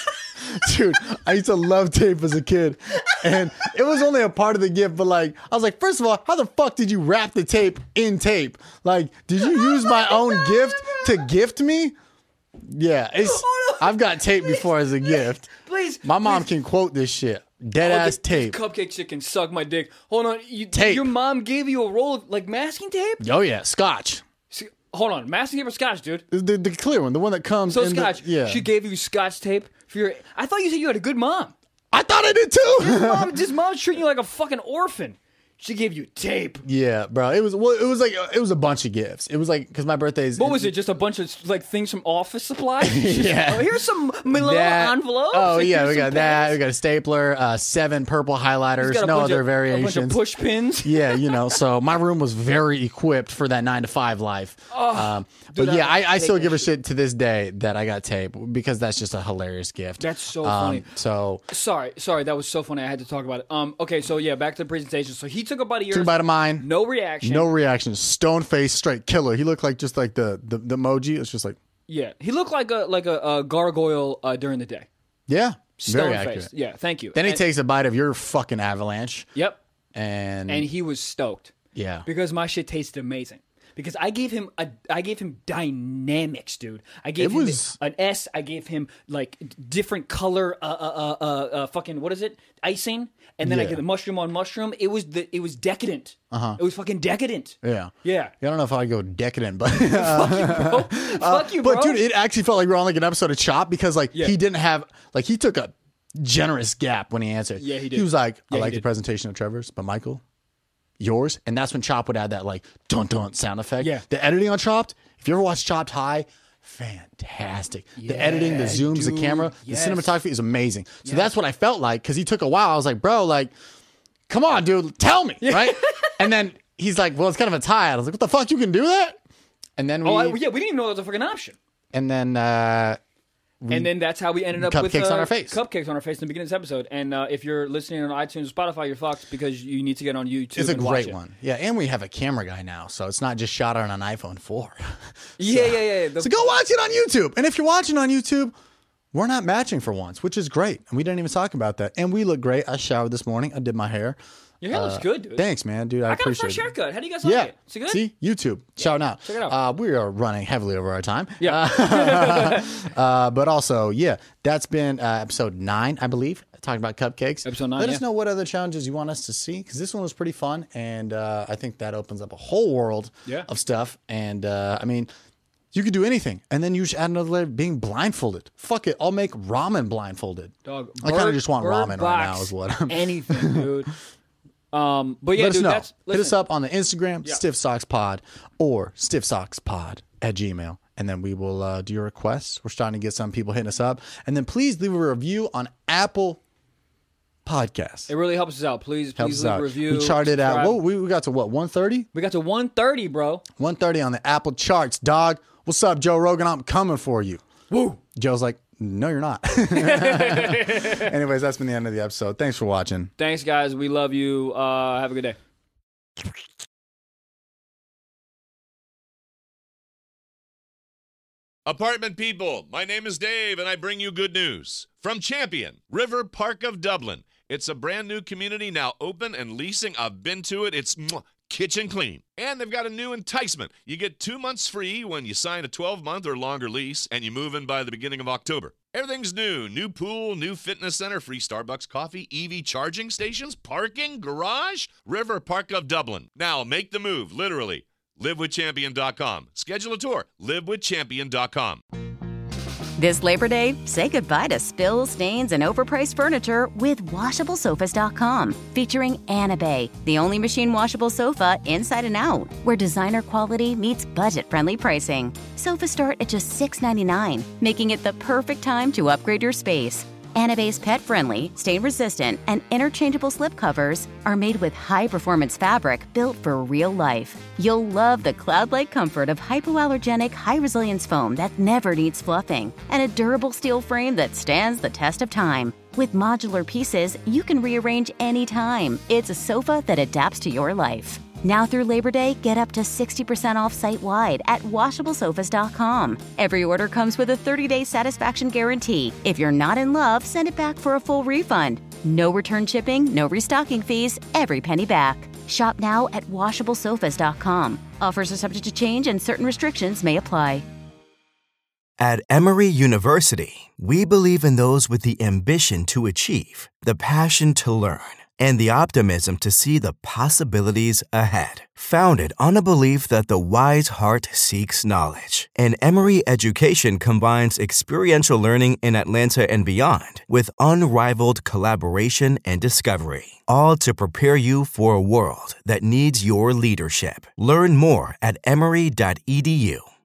Dude, I used to love tape as a kid. And it was only a part of the gift, but like, I was like, first of all, how the fuck did you wrap the tape in tape? Like, did you use my own gift to gift me? Yeah, it's, I've got tape before as a gift. Please, My mom please. can quote this shit. Dead Oh, ass this- this tape. Cupcake shit can suck my dick. Hold on, you, Tape. your mom gave you a roll of like masking tape? Oh yeah, scotch. See, hold on, masking tape or scotch, dude? The, the, the clear one, the one that comes So in scotch. The, yeah. She gave you scotch tape for your. I thought you said you had a good mom. I thought I did too. Mom, this mom's treating you like a fucking orphan. She gave you tape. Yeah, bro. It was well, it was like it was a bunch of gifts. It was like because my birthday is What was it? Just a bunch of like things from office supplies? Yeah. Oh, here's some manila That- envelopes. Oh and yeah, here's we some got that. pens. We got a stapler, uh, seven purple He's highlighters, got a no bunch other of, variations. A bunch of push pins. Yeah, you know. So my room was very equipped for that nine to five life. um, dude, but yeah, I- I, I still take give that a shit to this day that I got tape because that's just a hilarious gift. That's so Um, funny. So Sorry, sorry, that was so funny. I had to talk about it. Um, okay, so yeah, back to the presentation. So he took a bite of yours. took a bite of mine. No reaction. No reaction. Stone face, straight killer. He looked like just like the the, the emoji. It's just like Yeah, he looked like a like a, a gargoyle uh, during the day. yeah, very Stone accurate. faced. Yeah, thank you. Then he And- takes a bite of your fucking avalanche, Yep, and, and he was stoked. yeah, Because my shit tasted amazing. Because I gave him a, I gave him dynamics, dude. I gave It him was- an S. I gave him like different color, uh, uh, uh, uh, uh fucking what is it? Icing, and then I Yeah. get the mushroom on mushroom. It was the, it was decadent. Uh-huh. It was fucking decadent. yeah, Yeah. I don't know if I go decadent, but Fuck you, bro. Fuck you, bro. but dude, it actually felt like we were on like an episode of Chop because like Yeah. he didn't have like he took a generous gap when he answered. Yeah, he did. He was like, Yeah, I he like the did. presentation of Trevor's, but Michael, yours, and that's when Chop would add that like dun dun sound effect. Yeah. The editing on Chopped. If you ever watched Chopped High. Fantastic. the editing, the zooms, the dude, camera, yes. the cinematography is amazing. So that's what I felt like because he took a while. I was like, bro, like, come on, dude, tell me, right? And then he's like, well, it's kind of a tie. I was like, what the fuck? You can do that? And then we, Oh, I, yeah, we didn't even know that was a freaking option. and then uh, And then that's how we ended up with Cupcakes uh, on our face. Cupcakes on our face in the beginning of this episode. And uh, if you're listening on iTunes or Spotify, you're fucked because you need to get on YouTube. it's a and watch great it. one. Yeah, and we have a camera guy now, so it's not just shot on an iPhone four. Yeah, yeah, yeah. The- So go watch it on YouTube. And if you're watching on YouTube, we're not matching for once, which is great. And we didn't even talk about that. And we look great. I showered this morning. I did my hair. Your hair looks good, dude. Thanks, man, dude. I, I got a appreciate fresh it. haircut. How do you guys like Yeah. it? Is it good? See, YouTube. Shout out. Check it out. Uh, we are running heavily over our time. Yeah. Uh, but also, yeah, that's been uh, episode nine, I believe, talking about cupcakes. Episode nine, Let yeah. us know what other challenges you want us to see, because this one was pretty fun, and uh, I think that opens up a whole world Yeah. of stuff. And uh, I mean, you could do anything, and then you should add another layer, being blindfolded. Fuck it, I'll make ramen blindfolded. Dog, I kind of Bird- just want Bird ramen right now, Box, is what I'm. anything, dude. Um, but yeah, Let us dude, know. that's Hit listen, us up on the Instagram, Yeah. Stiff Socks Pod, or Stiff Socks Pod at Gmail. And then we will uh, do your requests. We're starting to get some people hitting us up. And then please leave a review on Apple Podcasts. It really helps us out. Please, Helps please us leave out. a review. We charted out. subscribe. Whoa, we, we got to what, one thirty? We got to one thirty, bro. one thirty on the Apple charts, dog. What's up, Joe Rogan? I'm coming for you. Woo. Joe's like, no, you're not. Anyways, that's been the end of the episode. Thanks for watching. Thanks, guys. We love you. Uh, have a good day. Apartment people, my name is Dave, and I bring you good news. From Champion, River Park of Dublin. It's a brand new community now open and leasing. I've been to it. It's mwah, kitchen clean. And they've got a new enticement. You get two months free when you sign a twelve-month or longer lease, and you move in by the beginning of October. Everything's new. New pool, new fitness center, free Starbucks coffee, E V charging stations, parking, garage. River Park of Dublin. Now make the move, literally. live with champion dot com. Schedule a tour. live with champion dot com. This Labor Day, say goodbye to spills, stains, and overpriced furniture with washable sofas dot com. Featuring Anabay, the only machine washable sofa inside and out, where designer quality meets budget-friendly pricing. Sofas start at just six ninety-nine, making it the perfect time to upgrade your space. Anabay's pet-friendly, stain-resistant, and interchangeable slipcovers are made with high-performance fabric built for real life. You'll love the cloud-like comfort of hypoallergenic, high-resilience foam that never needs fluffing, and a durable steel frame that stands the test of time. With modular pieces, you can rearrange anytime. It's a sofa that adapts to your life. Now through Labor Day, get up to sixty percent off site-wide at washable sofas dot com. Every order comes with a thirty-day satisfaction guarantee. If you're not in love, send it back for a full refund. No return shipping, no restocking fees, every penny back. Shop now at washable sofas dot com. Offers are subject to change and certain restrictions may apply. At Emory University, we believe in those with the ambition to achieve, the passion to learn, and the optimism to see the possibilities ahead. Founded on a belief that the wise heart seeks knowledge, and Emory education combines experiential learning in Atlanta and beyond with unrivaled collaboration and discovery, all to prepare you for a world that needs your leadership. Learn more at emory dot e d u.